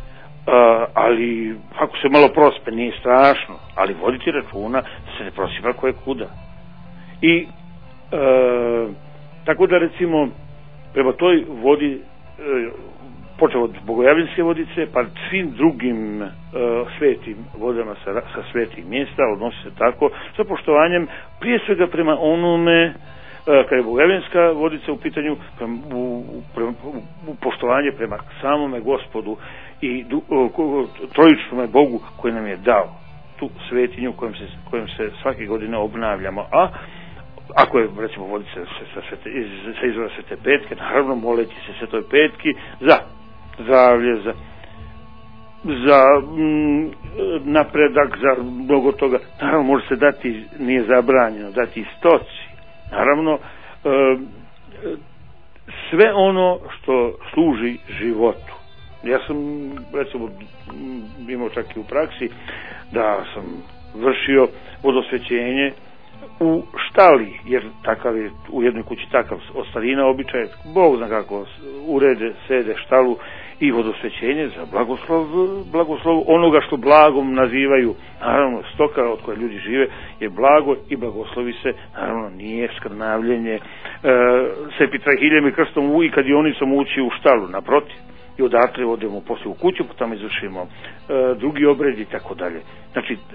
ali ako se malo prospe nije strašno, ali voditi računa da se ne prosipa koje kuda. I e, tako da recimo prema toj vodi, e, počeo od bogojavljanske vodice pa svim drugim e, svetim vodama sa, sa svetih mjesta odnosi se tako sa poštovanjem prije svega prema onome e, kada je bogojavljanska vodica u pitanju prema, u, prema, u poštovanje prema samome Gospodu i du, o, trojičnome Bogu koji nam je dao tu svetinju kojom se, kojom se svake godine obnavljamo. A ako je recimo vodica sa, sa, sa izvora Svete Petke, naravno moleći se Svetoj Petki za zdravlje, za, za mm, napredak, za mnogo toga. Naravno može se dati, nije zabranjeno, dati i stoci. Naravno e, sve ono što služi životu. Ja sam recimo imao čak i u praksi da sam vršio vodosvećenje u štali, jer takav je u jednoj kući takav od starina običaj, Bog zna kako urede, sede štalu i vodosvećenje za blagoslov, blagoslov onoga što blagom nazivaju, naravno stoka od koje ljudi žive je blago i blagoslovi se, naravno nije skrnavljenje, e, se pitrahiljem i krstom i kadionicom ući u štalu, naprotiv. I odatle odemo poslije u kuću, pa tamo izvršimo e, drugi obred i tako dalje. Znači, e,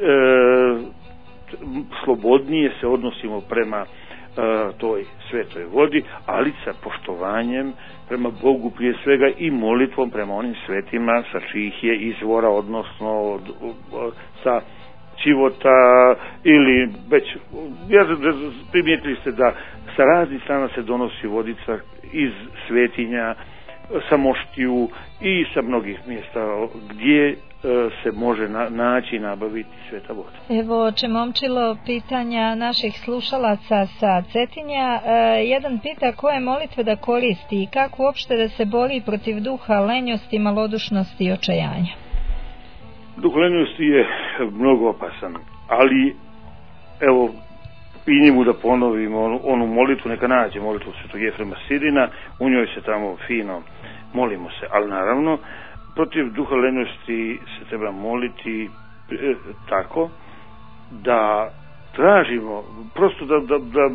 slobodnije se odnosimo prema e, toj svetoj vodi, ali sa poštovanjem prema Bogu prije svega i molitvom prema onim svetima sa čijih je izvora, odnosno od, od, sa Čivota ili već, ja primijetili ste da sa raznih strana se donosi vodica iz svetinja, sa Moštiju i sa mnogih mjesta gdje se može na, naći i nabaviti sveta voda. Evo, Čemomčilo, pitanja naših slušalaca sa Cetinja. E, jedan pita koje molitve da koristi i kako uopšte da se bori protiv duha lenjosti, malodušnosti i očajanja. Duh lenjosti je mnogo opasan, ali evo i njemu da ponovimo onu, onu molitvu, neka nađe molitvu svetog Jefrema Sirina, u njoj se tamo fino molimo se, ali naravno protiv duha lenjosti se treba moliti e, tako da tražimo, prosto da, da, da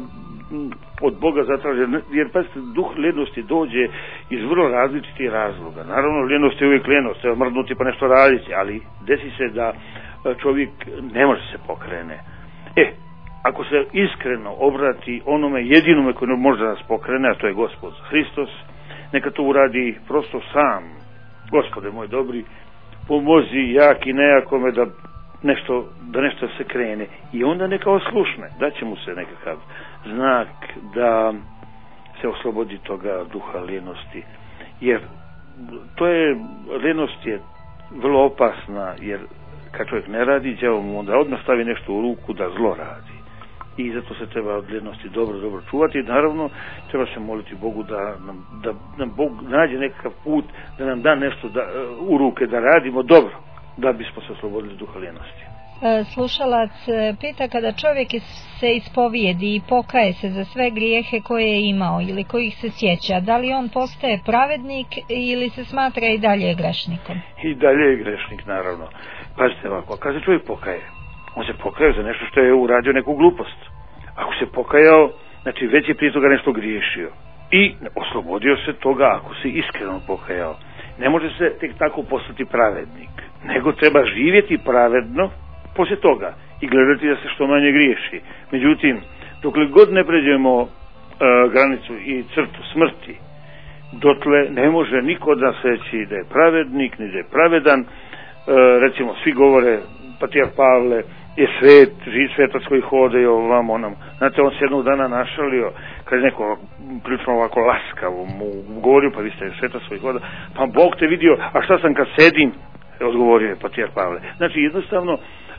od Boga zatražimo, jer pazite, duh lenjosti dođe iz vrlo različitih razloga. Naravno, ljenost je uvijek ljenost, treba mrdnuti pa nešto raditi, ali desi se da čovjek ne može se pokrene. E, ako se iskreno obrati onome jedinome koji može da nas pokrene, a to je Gospod Hristos, neka to uradi prosto sam. Gospode moj dobri, pomozi jak i nejakome da nešto, da nešto se krene. I onda neka oslušne, da će mu se nekakav znak da se oslobodi toga duha ljenosti. Jer to je, ljenost je vrlo opasna, jer kad čovjek ne radi, đavo mu onda odmah stavi nešto u ruku da zlo radi. I zato se treba od ljenosti dobro, dobro čuvati. I naravno, treba se moliti Bogu da nam, da nam Bog nađe nekakav put, da nam da nešto da, u ruke da radimo dobro, da bismo se oslobodili duha ljenosti. Slušalac pita, kada čovjek se ispovijedi i pokaje se za sve grijehe koje je imao ili kojih se sjeća, da li on postaje pravednik ili se smatra i dalje grešnikom? I dalje je grešnik, naravno. Pazite ovako, kada se čovjek pokaje, on se pokaje za nešto što je uradio neku glupost. Ako se pokajao, znači već je prije toga nešto griješio. I oslobodio se toga ako se iskreno pokajao. Ne može se tek tako postati pravednik, nego treba živjeti pravedno poslije toga i gledati da se što manje griješi. Međutim, dokle god ne pređemo uh, granicu i crtu smrti, dotle ne može niko od nas reći da je pravednik, ni da je pravedan. Uh, recimo, svi govore, patrijarh Pavle je svet, živ svetac koji hode i ovam onam. Znate, on se jednog dana našalio, kad je neko prilično ovako laskavo mu govorio, pa vi ste svetac koji hoda, pa Bog te vidio, a šta sam kad sedim? Odgovorio je patrijarh Pavle. Znači, jednostavno,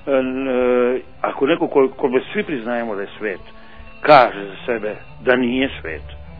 ako neko ko, ko bez svi priznajemo da je svet, kaže za sebe da nije svet,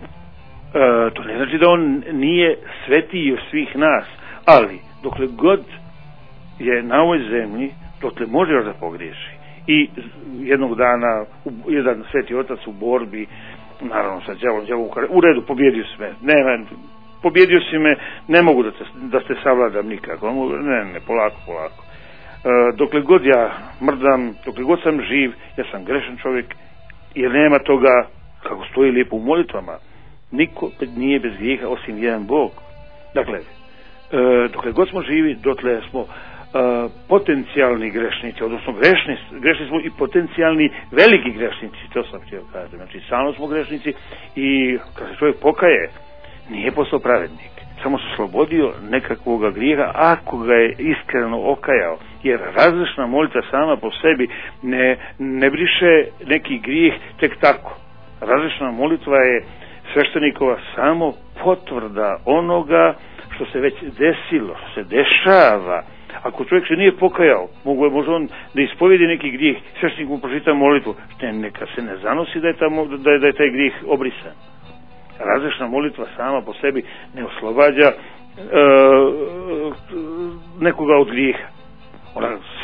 e, to ne znači da on nije svetiji od svih nas, ali dokle god je na ovoj zemlji, dokle može još da pogriješi. I jednog dana jedan sveti otac u borbi, naravno sa đavolom, đavolom u redu, pobjedio si me, ne, pobjedio si me, ne mogu da te, da te savladam nikako, ne, ne, polako, polako. E, dokle god ja mrdam, dokle god sam živ, ja sam grešan čovjek, jer nema toga, kako stoji lijepo u molitvama, niko nije bez grijeha osim jedan Bog. Dakle, e, dokle god smo živi, dotle smo e, potencijalni grešnici, odnosno grešni, grešni smo i potencijalni veliki grešnici, to sam htio kazati. Znači, samo smo grešnici i kad se čovjek pokaje, nije postao pravednik. Samo se slobodio nekakvoga grijeha ako ga je iskreno okajao. Jer različna molitva sama po sebi ne, ne briše neki grijeh tek tako. Različna molitva je sveštenikova samo potvrda onoga što se već desilo, što se dešava. Ako čovjek se nije pokajao, mogu je možda on da ispovijedi neki grijeh, sveštenik mu pročita molitvu, što neka se ne zanosi da je, tamo, da je, da je taj grijeh obrisan. Različna molitva sama po sebi ne oslobađa e, nekoga od grijeha. Ona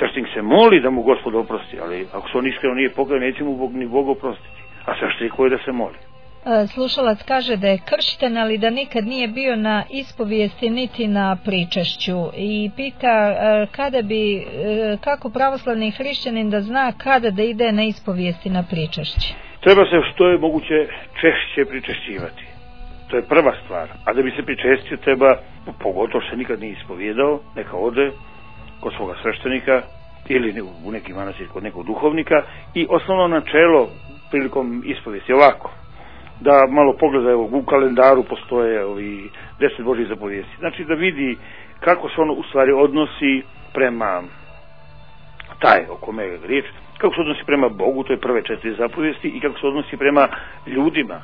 sveštenik se moli da mu Gospod oprosti, ali ako se on iskreno nije pokajao, neće mu Bog, ni Bog oprostiti. A sveštenik koji da se moli. Slušalac kaže da je kršten, ali da nikad nije bio na ispovijesti niti na pričašću i pita kada bi, kako pravoslavni hrišćanin da zna kada da ide na ispovijesti na pričašće. Treba se što je moguće češće pričešćivati. To je prva stvar. A da bi se pričestio treba, pogotovo se nikad nije ispovijedao, neka ode kod svoga sveštenika ili u neki manastir kod nekog duhovnika i osnovno načelo prilikom ispovijesti ovako. Da malo pogleda, evo, u kalendaru postoje ovi deset Božjih zapovijesti. Znači da vidi kako se ono u stvari odnosi prema taj o kome je riječ, kako se odnosi prema Bogu, to je prve četiri zapovijesti, i kako se odnosi prema ljudima,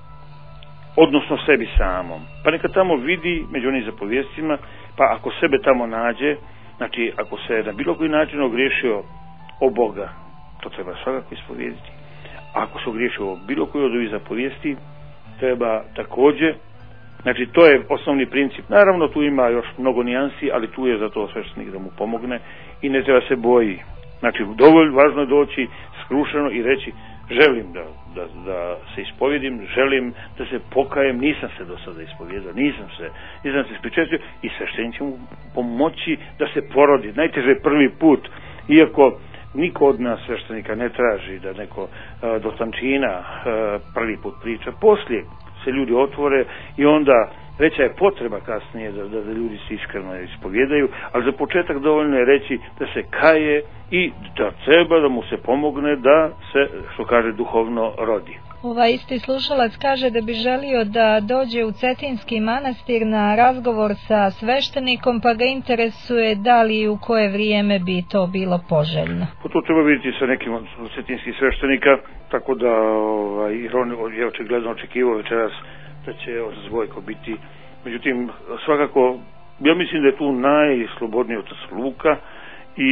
odnosno sebi samom. Pa neka tamo vidi među onim zapovijestima, pa ako sebe tamo nađe, znači ako se na bilo koji način ogriješio o Boga, to treba svakako ispovijediti. Ako se ogriješio o bilo koji od ovih zapovijesti, treba također, znači to je osnovni princip. Naravno tu ima još mnogo nijansi, ali tu je zato sveštenik da mu pomogne i ne treba se boji. Znači dovoljno važno je doći skrušeno i reći želim da, da, da se ispovjedim, želim da se pokajem, nisam se do sada ispovjedao, nisam se, nisam se ispričestio, i sveštenik će mu pomoći da se porodi. Najteže je prvi put, iako niko od nas sveštenika ne traži da neko uh, do tančina uh, prvi put priča, poslije se ljudi otvore i onda veća je potreba kasnije da, da, da ljudi se iskreno ispovjedaju, ali za početak dovoljno je reći da se kaje i da treba da mu se pomogne da se, što kaže, duhovno rodi. Ovaj isti slušalac kaže da bi želio da dođe u Cetinski manastir na razgovor sa sveštenikom, pa ga interesuje da li i u koje vrijeme bi to bilo poželjno. Po to treba vidjeti sa nekim od cetinskih sveštenika, tako da ovaj, on je očigledno očekivao večeras da će otac Vojko biti. Međutim, svakako, ja mislim da je tu najslobodniji otac Luka i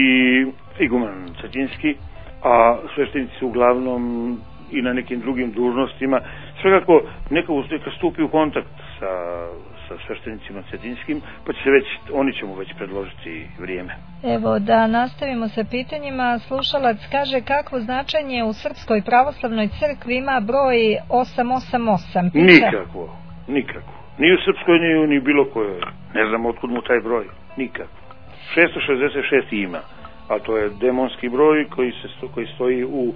iguman Cetinski, a sveštenici su uglavnom i na nekim drugim dužnostima. Svakako neka, neka stupi u kontakt sa, sa sveštenicima Cetinskim, pa će se već, oni će mu već predložiti vrijeme. Evo da nastavimo sa pitanjima. Slušalac kaže kakvo značenje u Srpskoj pravoslavnoj crkvi ima broj osam osam osam? Pita... Nikakvo, nikakvo. Ni u Srpskoj, ni, ni bilo kojoj. Ne znam otkud mu taj broj. Nikakvo. šesto šezdeset šest ima, a to je demonski broj koji, se, koji stoji u,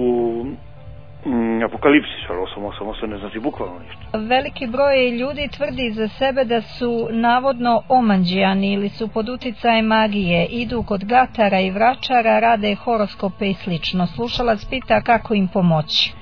u Mm, Apokalipsis, ali osam osam osam ne znači bukvalno ništa. Veliki broj ljudi tvrdi za sebe da su navodno omanđijani ili su pod uticajem magije, idu kod gatara i vračara, rade horoskope i slično. Slušalac pita kako im pomoći.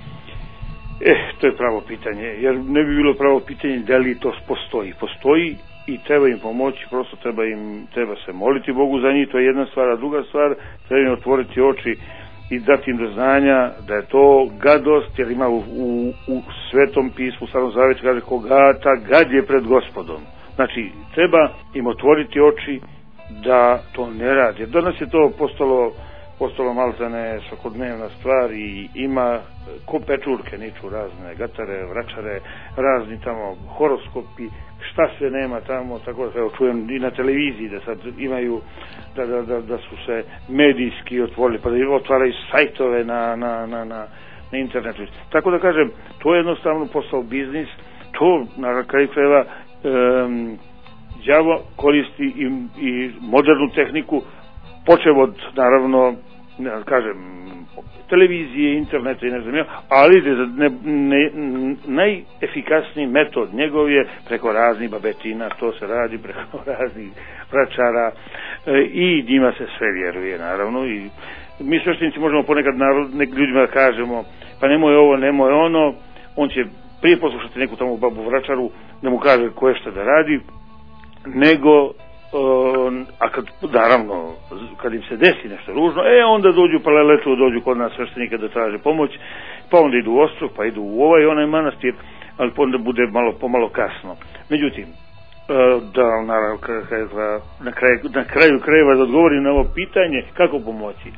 Eh, to je pravo pitanje, jer ne bi bilo pravo pitanje da li to postoji. Postoji i treba im pomoći, prosto treba im, treba se moliti Bogu za njih, to je jedna stvar, a druga stvar, treba im otvoriti oči i dati im do znanja da je to gadost, jer ima u, u, u Svetom pismu, u Starom Zavjetu kaže ko gata, gad je pred Gospodom. Znači, treba im otvoriti oči da to ne radi. Jer danas je to postalo, postalo maltene svakodnevna stvar i ima ko pečurke niču razne gatare, vračare, razni tamo horoskopi, šta sve nema tamo, tako da evo, čujem i na televiziji da sad imaju da, da, da, da su se medijski otvorili, pa da otvaraju sajtove na, na, na, na, na internetu. Tako da kažem, to je jednostavno postao biznis, to na kraju krajeva um, đavo koristi i, i modernu tehniku, počev od, naravno, ne, kažem, televizije, interneta i ne znam ja, ali ne, ne, najefikasniji metod njegov je preko raznih babetina, to se radi preko raznih vračara e, i njima se sve vjeruje, naravno, i mi sveštenici možemo ponekad narod, nek ljudima kažemo, pa nemoj ovo, nemoj ono, on će prije poslušati neku tamo babu vračaru da mu kaže koje šta da radi, nego Uh, a kad, naravno, kad im se desi nešto ružno, e, onda dođu pa leletu, dođu kod nas sveštenika da traže pomoć, pa onda idu u Ostrog, pa idu u ovaj onaj manastir, ali onda bude malo, pomalo kasno. Međutim, uh, da, naravno, na kraju, na kraju krajeva da odgovorim na ovo pitanje, kako pomoći?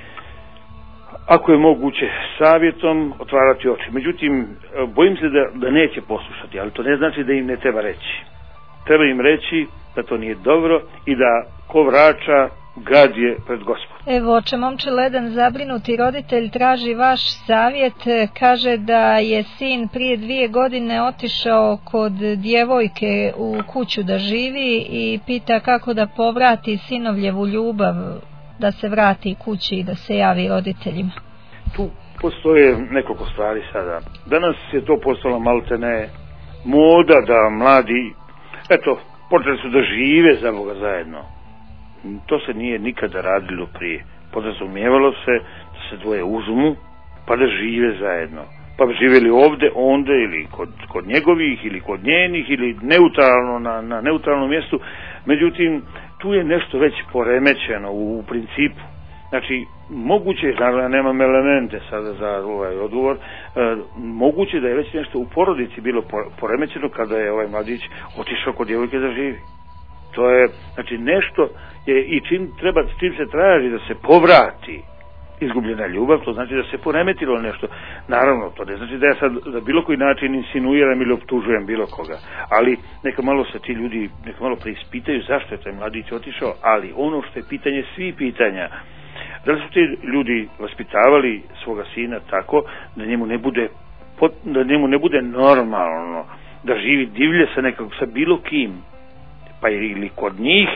Ako je moguće savjetom otvarati oči. Međutim, bojim se da, da neće poslušati, ali to ne znači da im ne treba reći. Treba im reći da to nije dobro i da ko vrača gad je pred Gospodom. Evo, oče Momčilo, jedan zabrinuti roditelj traži vaš savjet, kaže da je sin prije dvije godine otišao kod djevojke u kuću da živi i pita kako da povrati sinovljevu ljubav, da se vrati kući i da se javi roditeljima. Tu postoje nekoliko stvari sada. Danas je to postalo maltene moda da mladi, eto, počeli su da žive za Boga zajedno. To se nije nikada radilo prije. Podrazumijevalo se da se dvoje uzmu pa da žive zajedno. Pa bi živjeli ovdje, onda ili kod, kod njegovih ili kod njenih ili neutralno na, na neutralnom mjestu. Međutim, tu je nešto već poremećeno u, u principu. Znači, moguće, naravno ja nemam elemente sada za ovaj odgovor, e, moguće da je već nešto u porodici bilo poremećeno kada je ovaj mladić otišao kod djevojke da živi. To je, znači nešto je i čim treba, čim se traži da se povrati izgubljena ljubav, to znači da se poremetilo nešto. Naravno, to ne znači da ja sad na bilo koji način insinuiram ili optužujem bilo koga, ali neka malo se ti ljudi, neka malo preispitaju zašto je taj mladić otišao, ali ono što je pitanje svih pitanja, da li su ti ljudi vaspitavali svoga sina tako da njemu ne bude, da njemu ne bude normalno da živi divlje sa nekog, sa bilo kim, pa ili kod njih,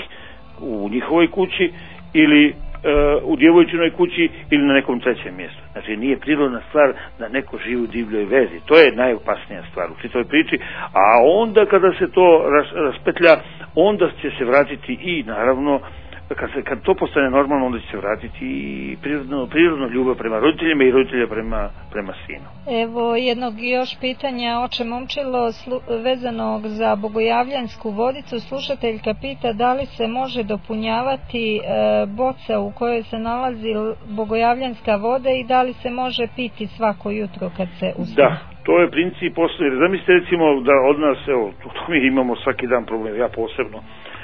u njihovoj kući, ili e, u djevojčinoj kući, ili na nekom trećem mjestu. Znači, nije prirodna stvar da neko živi u divljoj vezi. To je najopasnija stvar u čitavoj priči, a onda kada se to ras, raspetlja, onda će se vratiti i, naravno, kad, se, kad to postane normalno, onda će se vratiti i prirodno, prirodno ljubav prema roditeljima i roditelja prema, prema sinu. Evo jednog još pitanja, oče Momčilo, slu, vezanog za bogojavljansku vodicu. Slušateljka pita da li se može dopunjavati e, boca u kojoj se nalazi bogojavljanska voda i da li se može piti svako jutro kad se ustane. Da, to je princip osnovni. Zamislite recimo da od nas, evo, to mi imamo svaki dan problem, ja posebno.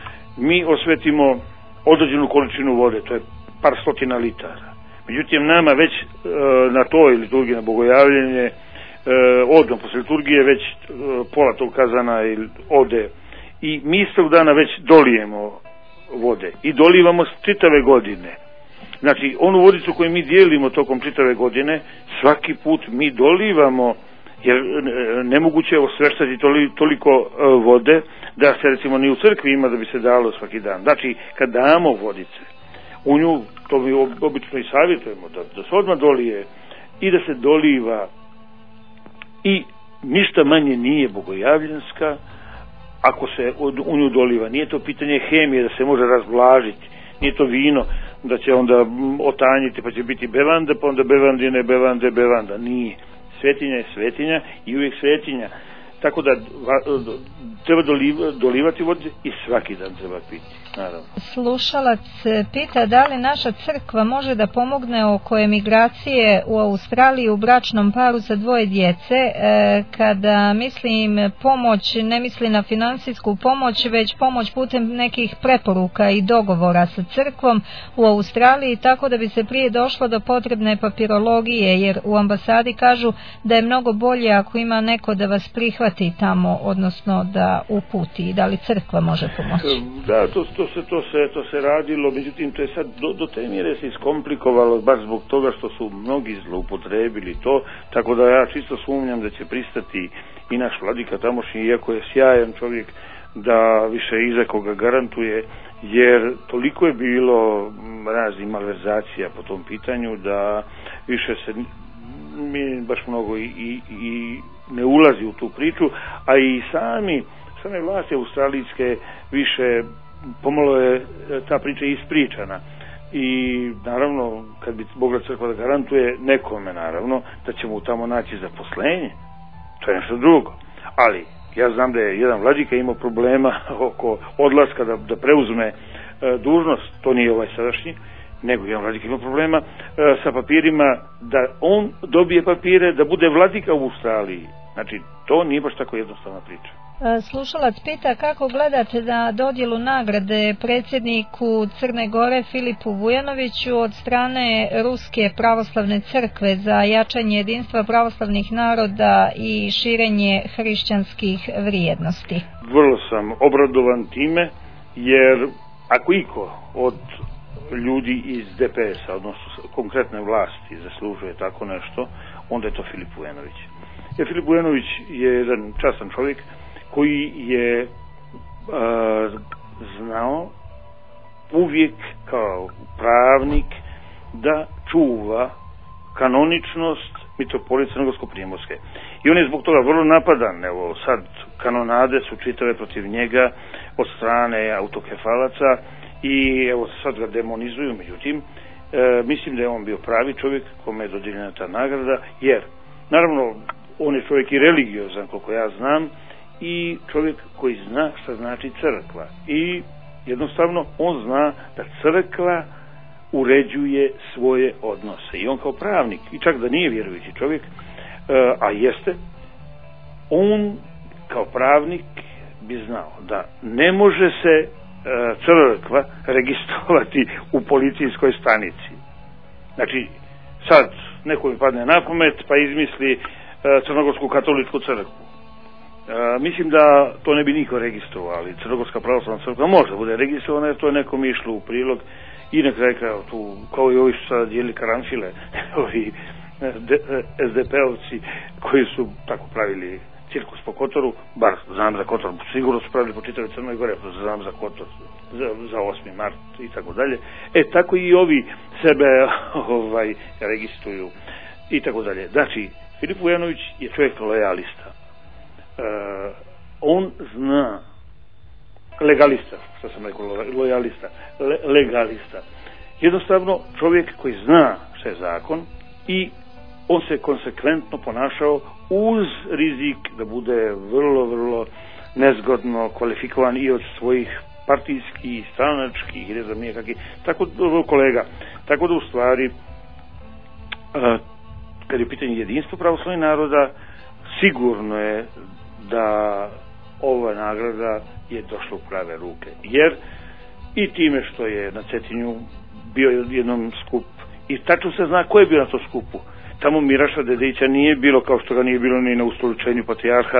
Mi osvetimo određenu količinu vode, to je par stotina litara. Međutim, nama već e, na toj liturgiji, na bogojavljenje, e, odmah posle liturgije već e, pola tog kazana ode i mi istog dana već dolijemo vode i dolivamo čitave godine. Znači, onu vodicu koju mi dijelimo tokom čitave godine, svaki put mi dolivamo, jer nemoguće je osveštati toliko vode da se recimo ni u crkvi ima da bi se dalo svaki dan. Znači, kad damo vodice, u nju, to mi obično i savjetujemo, da, da se odmah dolije i da se doliva i ništa manje nije bogojavljanska ako se u nju doliva. Nije to pitanje hemije da se može razblažiti, nije to vino da će onda otanjiti pa će biti bevanda, pa onda bevandine, bevande, bevanda. Nije. Svetinja je svetinja i uvijek svetinja. Tako da treba doliva, dolivati vode i svaki dan treba piti, naravno. Slušalac pita da li naša crkva može da pomogne oko emigracije u Australiji u bračnom paru sa dvoje djece. E, kada mislim pomoć, ne misli na finansijsku pomoć, već pomoć putem nekih preporuka i dogovora sa crkvom u Australiji, tako da bi se prije došlo do potrebne papirologije, jer u ambasadi kažu da je mnogo bolje ako ima neko da vas prihvati tamo, odnosno da uputi. Da li crkva može pomoći? Da, to, to, se, to, se, to se radilo, međutim to je sad do, do te mjere se iskomplikovalo baš zbog toga što su mnogi zloupotrebili to, tako da ja čisto sumnjam da će pristati i naš vladika tamošnji, iako je sjajan čovjek, da više iza koga garantuje, jer toliko je bilo raznih malverzacija po tom pitanju da više se mi baš mnogo i, i, i ne ulazi u tu priču, a i sami same vlasti australijske više pomalo je ta priča ispričana i naravno kad bi Boga crkva da garantuje nekome, naravno da će mu tamo naći zaposlenje, to je nešto drugo, ali ja znam da je jedan vladika imao problema oko odlaska da, da preuzme e, dužnost, to nije ovaj sadašnji, nego jedan vladika ima problema e, sa papirima da on dobije papire da bude vladika u Australiji. Znači, to nije baš tako jednostavna priča. Slušalac pita kako gledate na dodjelu nagrade predsjedniku Crne Gore Filipu Vujanoviću od strane Ruske pravoslavne crkve za jačanje jedinstva pravoslavnih naroda i širenje hrišćanskih vrijednosti. Vrlo sam obradovan time, jer ako iko od ljudi iz D P S-a, odnosno konkretne vlasti, zaslužuje tako nešto, onda je to Filip Vujanović. Jer Filip Vujanović je jedan častan čovjek koji je a, znao uvijek kao pravnik da čuva kanoničnost mitropolije Crnogorsko-primorske. I on je zbog toga vrlo napadan. Evo sad kanonade su čitave protiv njega od strane autokefalaca i evo sad ga demonizuju. Međutim, e, mislim da je on bio pravi čovjek kome je dodijeljena ta nagrada, jer naravno on je čovjek i religiozan, koliko ja znam, i čovjek koji zna šta znači crkva. I jednostavno on zna da crkva uređuje svoje odnose. I on kao pravnik, i čak da nije vjerujući čovjek, a jeste, on kao pravnik bi znao da ne može se crkva registrovati u policijskoj stanici. Znači, sad neko mi padne na pamet pa izmisli Crnogorsku katoličku crkvu. E, mislim da to ne bi niko registrovao, ali Crnogorska pravoslavna crkva može bude registrovana, jer to je nekom išlo u prilog i na kraju krajeva tu, kao i ovi što sada dijeli karanfile, ovi S D P-ovci koji su tako pravili cirkus po Kotoru, bar znam za Kotor, sigurno su pravili po čitavoj Crnoj Gore, znam za Kotor, za, za osmi mart i tako dalje. E, tako i ovi sebe ovaj, registruju i tako dalje. Znači, Filip Vujanović je čovjek lojalista. Uh, on zna, legalista, što sam rekao, lojalista, le, legalista. Jednostavno čovjek koji zna što je zakon i on se konsekventno ponašao uz rizik da bude vrlo, vrlo nezgodno kvalifikovan i od svojih partijskih, stranačkih i ne znam nije kakvi, tako kolega. Tako da u stvari, uh, kad je u pitanju jedinstvo pravoslavnih naroda, sigurno je da ova nagrada je došla u prave ruke. Jer i time što je na Cetinju bio jednom skup, i tačno se zna ko je bio na to skupu. Tamo Miraša Dedića nije bilo, kao što ga nije bilo ni na ustoličenju patrijarha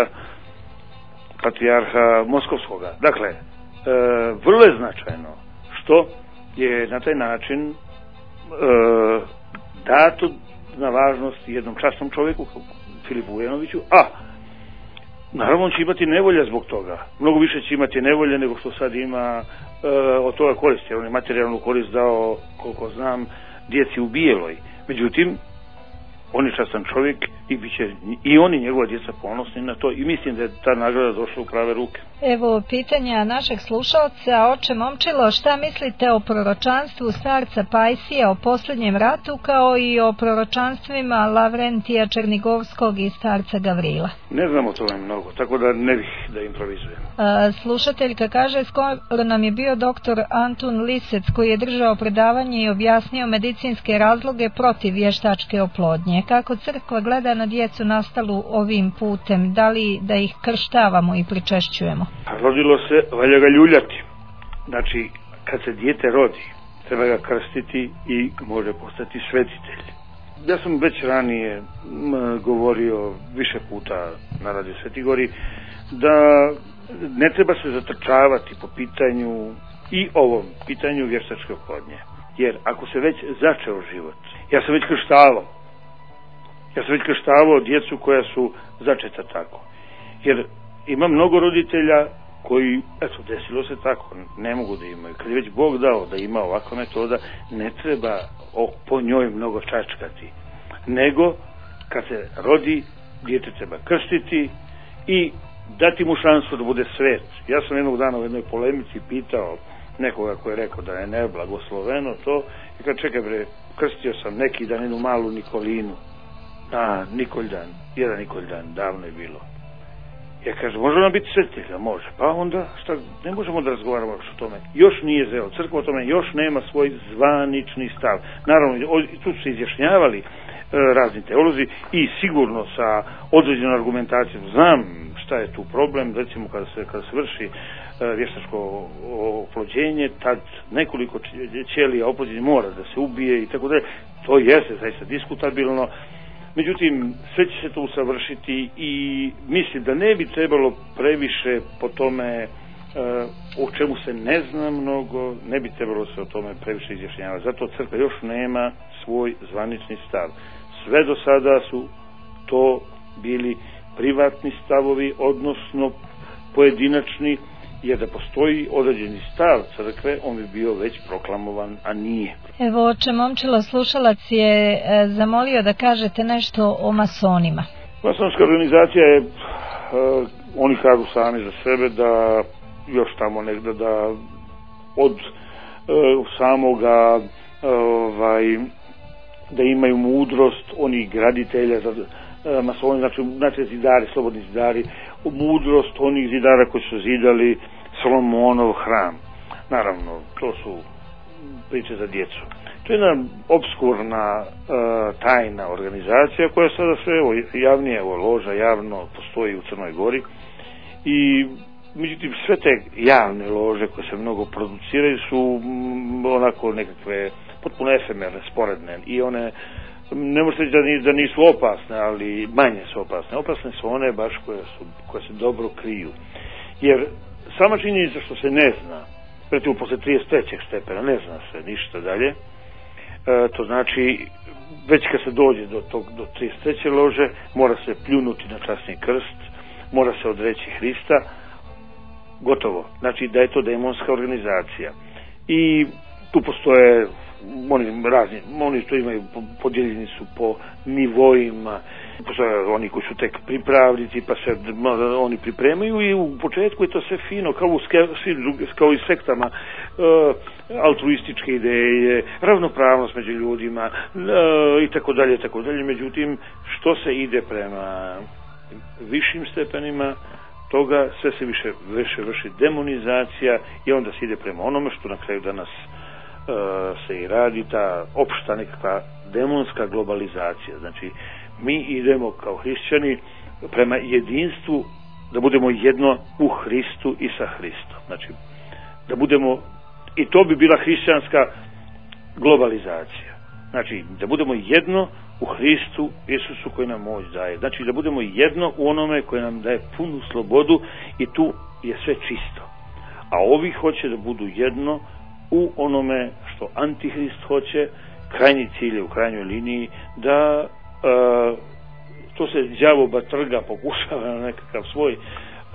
patrijarha Moskovskoga. Dakle, e, vrlo je značajno što je na taj način e, dato na važnost jednom časnom čovjeku, Filipu Vujanoviću, a naravno on će imati nevolja zbog toga. Mnogo više će imati nevolje nego što sad ima e, od toga koristi. On je materijalnu korist dao, koliko znam, djeci u Bijeloj. Međutim, on je častan čovjek i bit će i oni njegova djeca ponosni na to i mislim da je ta nagrada došla u prave ruke. Evo pitanja našeg slušalca. Oče Momčilo, šta mislite o proročanstvu starca Pajsija o posljednjem ratu, kao i o proročanstvima Lavrentija Černigovskog i starca Gavrila? Ne znam o tome mnogo, tako da ne bih da improvizujem. A, slušateljka kaže, skoro nam je bio doktor Antun Lisec koji je držao predavanje i objasnio medicinske razloge protiv vještačke oplodnje. Kako crkva gleda na djecu nastalu ovim putem, da li da ih krštavamo i pričešćujemo? Rodilo se, valja ga ljuljati. Znači, kad se dijete rodi, treba ga krstiti i može postati svetitelj. Ja sam već ranije m, govorio više puta na Radio Svetigori da ne treba se zatrčavati po pitanju i ovom pitanju vještačke oplodnje. Jer ako se već začeo život, ja sam već krštavao, ja sam već krštavao djecu koja su začeta tako. Jer ima mnogo roditelja koji, eto, desilo se tako, ne mogu da imaju. Kad je već Bog dao da ima ovakva metoda, ne treba o, po njoj mnogo čačkati. Nego, kad se rodi, dijete treba krstiti i dati mu šansu da bude svet. Ja sam jednog dana u jednoj polemici pitao nekoga koji je rekao da je neblagosloveno to, i kad čekaj bre, krstio sam neki dan jednu malu Nikolinu. A, Nikoldan, jedan Nikoldan, davno je bilo. Ja kažem, može nam biti svetitelja? Može. Pa onda, šta, ne možemo da razgovaramo o tome. Još nije zeo. Crkva o tome još nema svoj zvanični stav. Naravno, tu su se izjašnjavali e, razni teolozi i sigurno sa određenom argumentacijom. Znam šta je tu problem, recimo kada se, kada se vrši e, vještačko oplođenje, tad nekoliko ćelija oplođenja mora da se ubije i tako dalje. To jeste zaista diskutabilno. Međutim, sve će se to usavršiti i mislim da ne bi trebalo previše po tome o čemu se ne zna mnogo, ne bi trebalo se o tome previše izjašnjavati. Zato crkva još nema svoj zvanični stav. Sve do sada su to bili privatni stavovi, odnosno pojedinačni, jer da postoji određeni stav crkve, on bi bio već proklamovan, a nije. Evo, oče Momčilo, slušalac je zamolio da kažete nešto o masonima. Masonska organizacija je, uh, oni kažu sami za sebe da još tamo negde da od uh, samoga uh, ovaj, da imaju mudrost onih graditelja za uh, masoni, znači, znači zidari, slobodni zidari, mudrost onih zidara koji su zidali Solomonov hram. Naravno, to su priče za djecu. To je jedna obskurna uh, tajna organizacija koja sada sve evo, javnije, evo, loža javno postoji u Crnoj Gori i međutim sve te javne lože koje se mnogo produciraju su m, onako nekakve potpuno efemerne, sporedne i one ne možete reći da, ni, da nisu opasne, ali manje su opasne. Opasne su one baš koje, su, koje se dobro kriju. Jer sama činjenica što se ne zna, recimo posle trideset trećeg stepena, ne zna se ništa dalje, e, to znači već kad se dođe do, tog, do trideset treće lože, mora se pljunuti na časni krst, mora se odreći Hrista, gotovo. Znači da je to demonska organizacija. I tu postoje oni razni, oni to imaju, podijeljeni su po nivoima, postoje oni koji su tek pripravnici pa se oni pripremaju i u početku je to sve fino kao u ske, kao i sektama, uh, altruističke ideje, ravnopravnost među ljudima uh, i tako dalje, tako dalje. Međutim, što se ide prema višim stepenima toga, sve se više, više vrši demonizacija i onda se ide prema onome što na kraju danas Uh, se i radi, ta opšta nekakva demonska globalizacija. Znači, mi idemo kao hrišćani prema jedinstvu, da budemo jedno u Hristu i sa Hristom. Znači, da budemo, i to bi bila hrišćanska globalizacija. Znači, da budemo jedno u Hristu, Isusu koji nam moć daje. Znači, da budemo jedno u onome koji nam daje punu slobodu i tu je sve čisto. A ovi hoće da budu jedno u onome što Antihrist hoće, krajnji cilj je u krajnjoj liniji da uh, to se đavo batrga pokušava na nekakav svoj uh,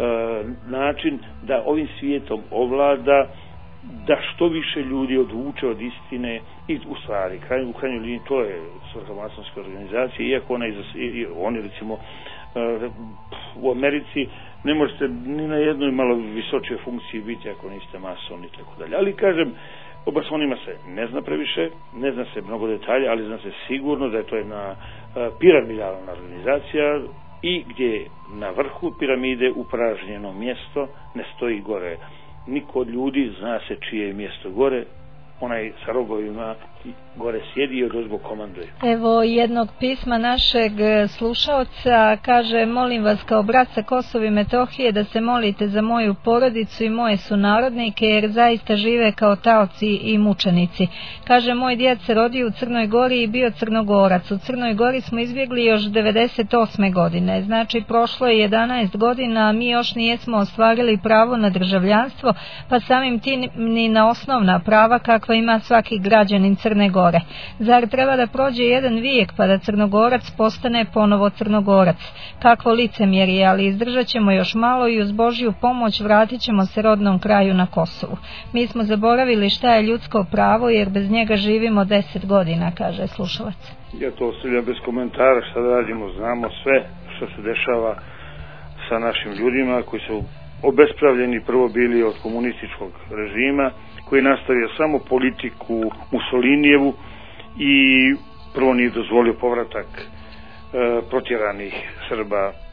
način da ovim svijetom ovlada, da što više ljudi odvuče od istine i u stvari, kraj, u krajnjoj liniji to je svrha masonske organizacije, iako ona i, i oni recimo uh, u Americi ne možete ni na jednoj malo visočoj funkciji biti ako niste mason i tako dalje. Ali kažem, o masonima se ne zna previše, ne zna se mnogo detalja, ali zna se sigurno da je to jedna uh, piramidalna organizacija i gdje na vrhu piramide upražnjeno mjesto ne stoji gore. Niko od ljudi zna se čije je mjesto gore, onaj sa rogovima gore sjedi i odozgo komanduje. Evo jednog pisma našeg slušaoca, kaže: molim vas kao brat sa Kosova i Metohije da se molite za moju porodicu i moje sunarodnike, jer zaista žive kao taoci i mučenici. Kaže: moj djed se rodio u Crnoj Gori i bio Crnogorac. U Crnoj Gori smo izbjegli još devedeset osme godine, znači prošlo je jedanaest godina, a mi još nijesmo ostvarili pravo na državljanstvo, pa samim tim ni na osnovna prava kakva ima svaki građanin Crne Gore. Zar treba da prođe jedan vijek pa da Crnogorac postane ponovo Crnogorac? Kakvo licemjerje, ali izdržat ćemo još malo i uz Božju pomoć vratit ćemo se rodnom kraju na Kosovu. Mi smo zaboravili šta je ljudsko pravo, jer bez njega živimo deset godina, kaže slušalac. Ja to ostavljam bez komentara, šta da radimo, znamo sve što se dešava sa našim ljudima koji su obespravljeni prvo bili od komunističkog režima, koji nastavio samo politiku Mussolinijevu i prvo nije dozvolio povratak e, protjeranih Srba e,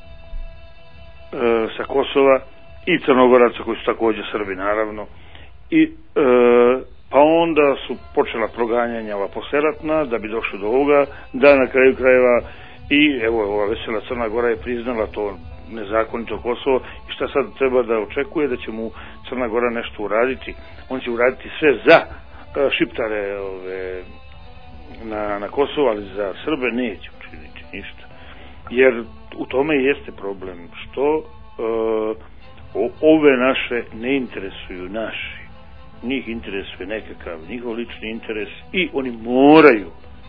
sa Kosova i Crnogoraca koji su također Srbi naravno i e, pa onda su počela proganjanja ova posleratna da bi došlo do ovoga, da na kraju krajeva i evo ova vesela Crna Gora je priznala to nezakonito Kosovo i šta sad treba da očekuje, da će mu Crna Gora nešto uraditi. On će uraditi sve za uh, šiptare ove, na, na Kosovo, ali za Srbe neće učiniti ništa. Jer u tome jeste problem što uh, o, ove naše ne interesuju naši. Njih interesuje nekakav njihov lični interes i oni moraju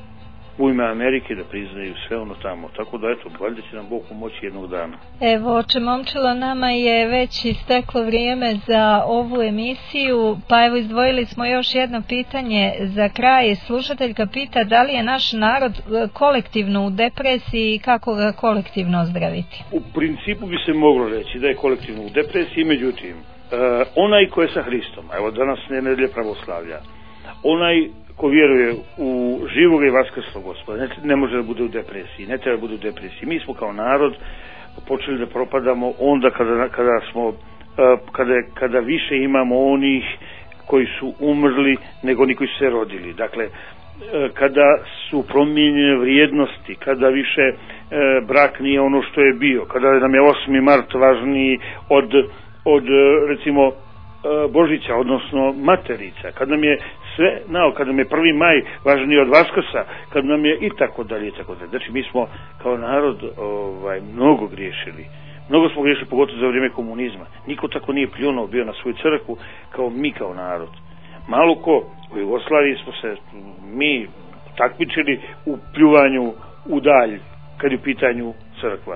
u ime Amerike da priznaju sve ono tamo. Tako da eto, valjda će nam Bog pomoći jednog dana. Evo, oče Momčilo, nama je već isteklo vrijeme za ovu emisiju, pa evo izdvojili smo još jedno pitanje za kraj. Slušateljka pita da li je naš narod kolektivno u depresiji i kako ga kolektivno ozdraviti. U principu bi se moglo reći da je kolektivno u depresiji, međutim, uh, onaj ko je sa Hristom, evo danas je nedelja pravoslavlja, onaj ko vjeruje u živog i vaskrslog Gospoda, ne, ne može da bude u depresiji, ne treba da bude u depresiji. Mi smo kao narod počeli da propadamo onda kada, kada smo kada, kada više imamo onih koji su umrli nego oni koji su se rodili. Dakle, kada su promijenjene vrijednosti, kada više e, brak nije ono što je bio, kada nam je osmi mart važniji od, od recimo Božića, odnosno Materica, kad nam je sve, nao, kad nam je prvi maj važniji od Vaskrsa, kad nam je i tako dalje, i tako dalje. Znači, mi smo kao narod ovaj, mnogo griješili. Mnogo smo griješili, pogotovo za vrijeme komunizma. Niko tako nije pljunuo bio na svoju crkvu kao mi kao narod. Malo ko, u Jugoslaviji smo se mi takmičili u pljuvanju u dalj, kad je u pitanju crkva.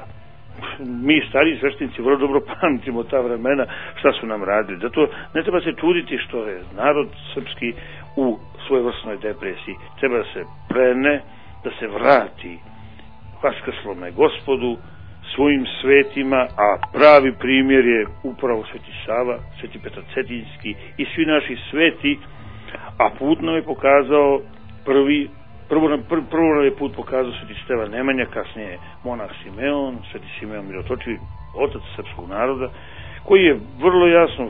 Mi stari sveštenici vrlo dobro pamtimo ta vremena šta su nam radili. Zato ne treba se čuditi što je narod srpski u svojevrsnoj depresiji. Treba da se prene, da se vrati vaskrslome Gospodu, svojim svetima, a pravi primjer je upravo Sveti Sava, Sveti Petar Cetinjski i svi naši sveti, a put nam je pokazao prvi Prvo nam, prvo, prvo nam je put pokazao Sveti Stevan Nemanja, kasnije monah Simeon, Sveti Simeon Mirotočivi, otac srpskog naroda, koji je vrlo jasno e,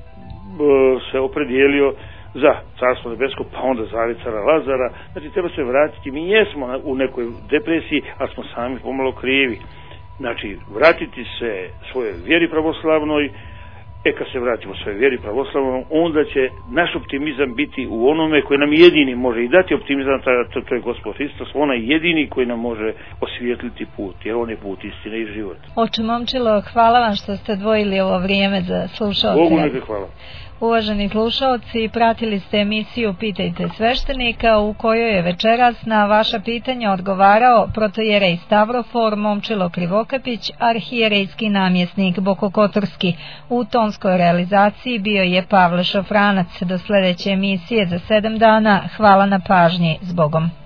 se opredijelio za Carstvo nebesko, pa onda za cara Lazara. Znači, treba se vratiti. Mi jesmo u nekoj depresiji, a smo sami pomalo krivi. Znači, vratiti se svoje vjeri pravoslavnoj. E, kad se vratimo svojoj vjeri pravoslavnom, onda će naš optimizam biti u onome koji nam jedini može i dati optimizam, to, to je Gospod Hristos, onaj jedini koji nam može osvijetliti put, jer on je put istine i život. Oče Momčilo, hvala vam što ste odvojili ovo vrijeme za slušalce. Bogu neka hvala. Uvaženi slušalci, pratili ste emisiju Pitajte sveštenika, u kojoj je večeras na vaša pitanja odgovarao protojerej Stavrofor Momčilo Krivokapić, arhijerejski namjesnik Bokokotorski. U tonskoj realizaciji bio je Pavle Šafranac. Do sljedeće emisije za sedam dana. Hvala na pažnji. S Bogom.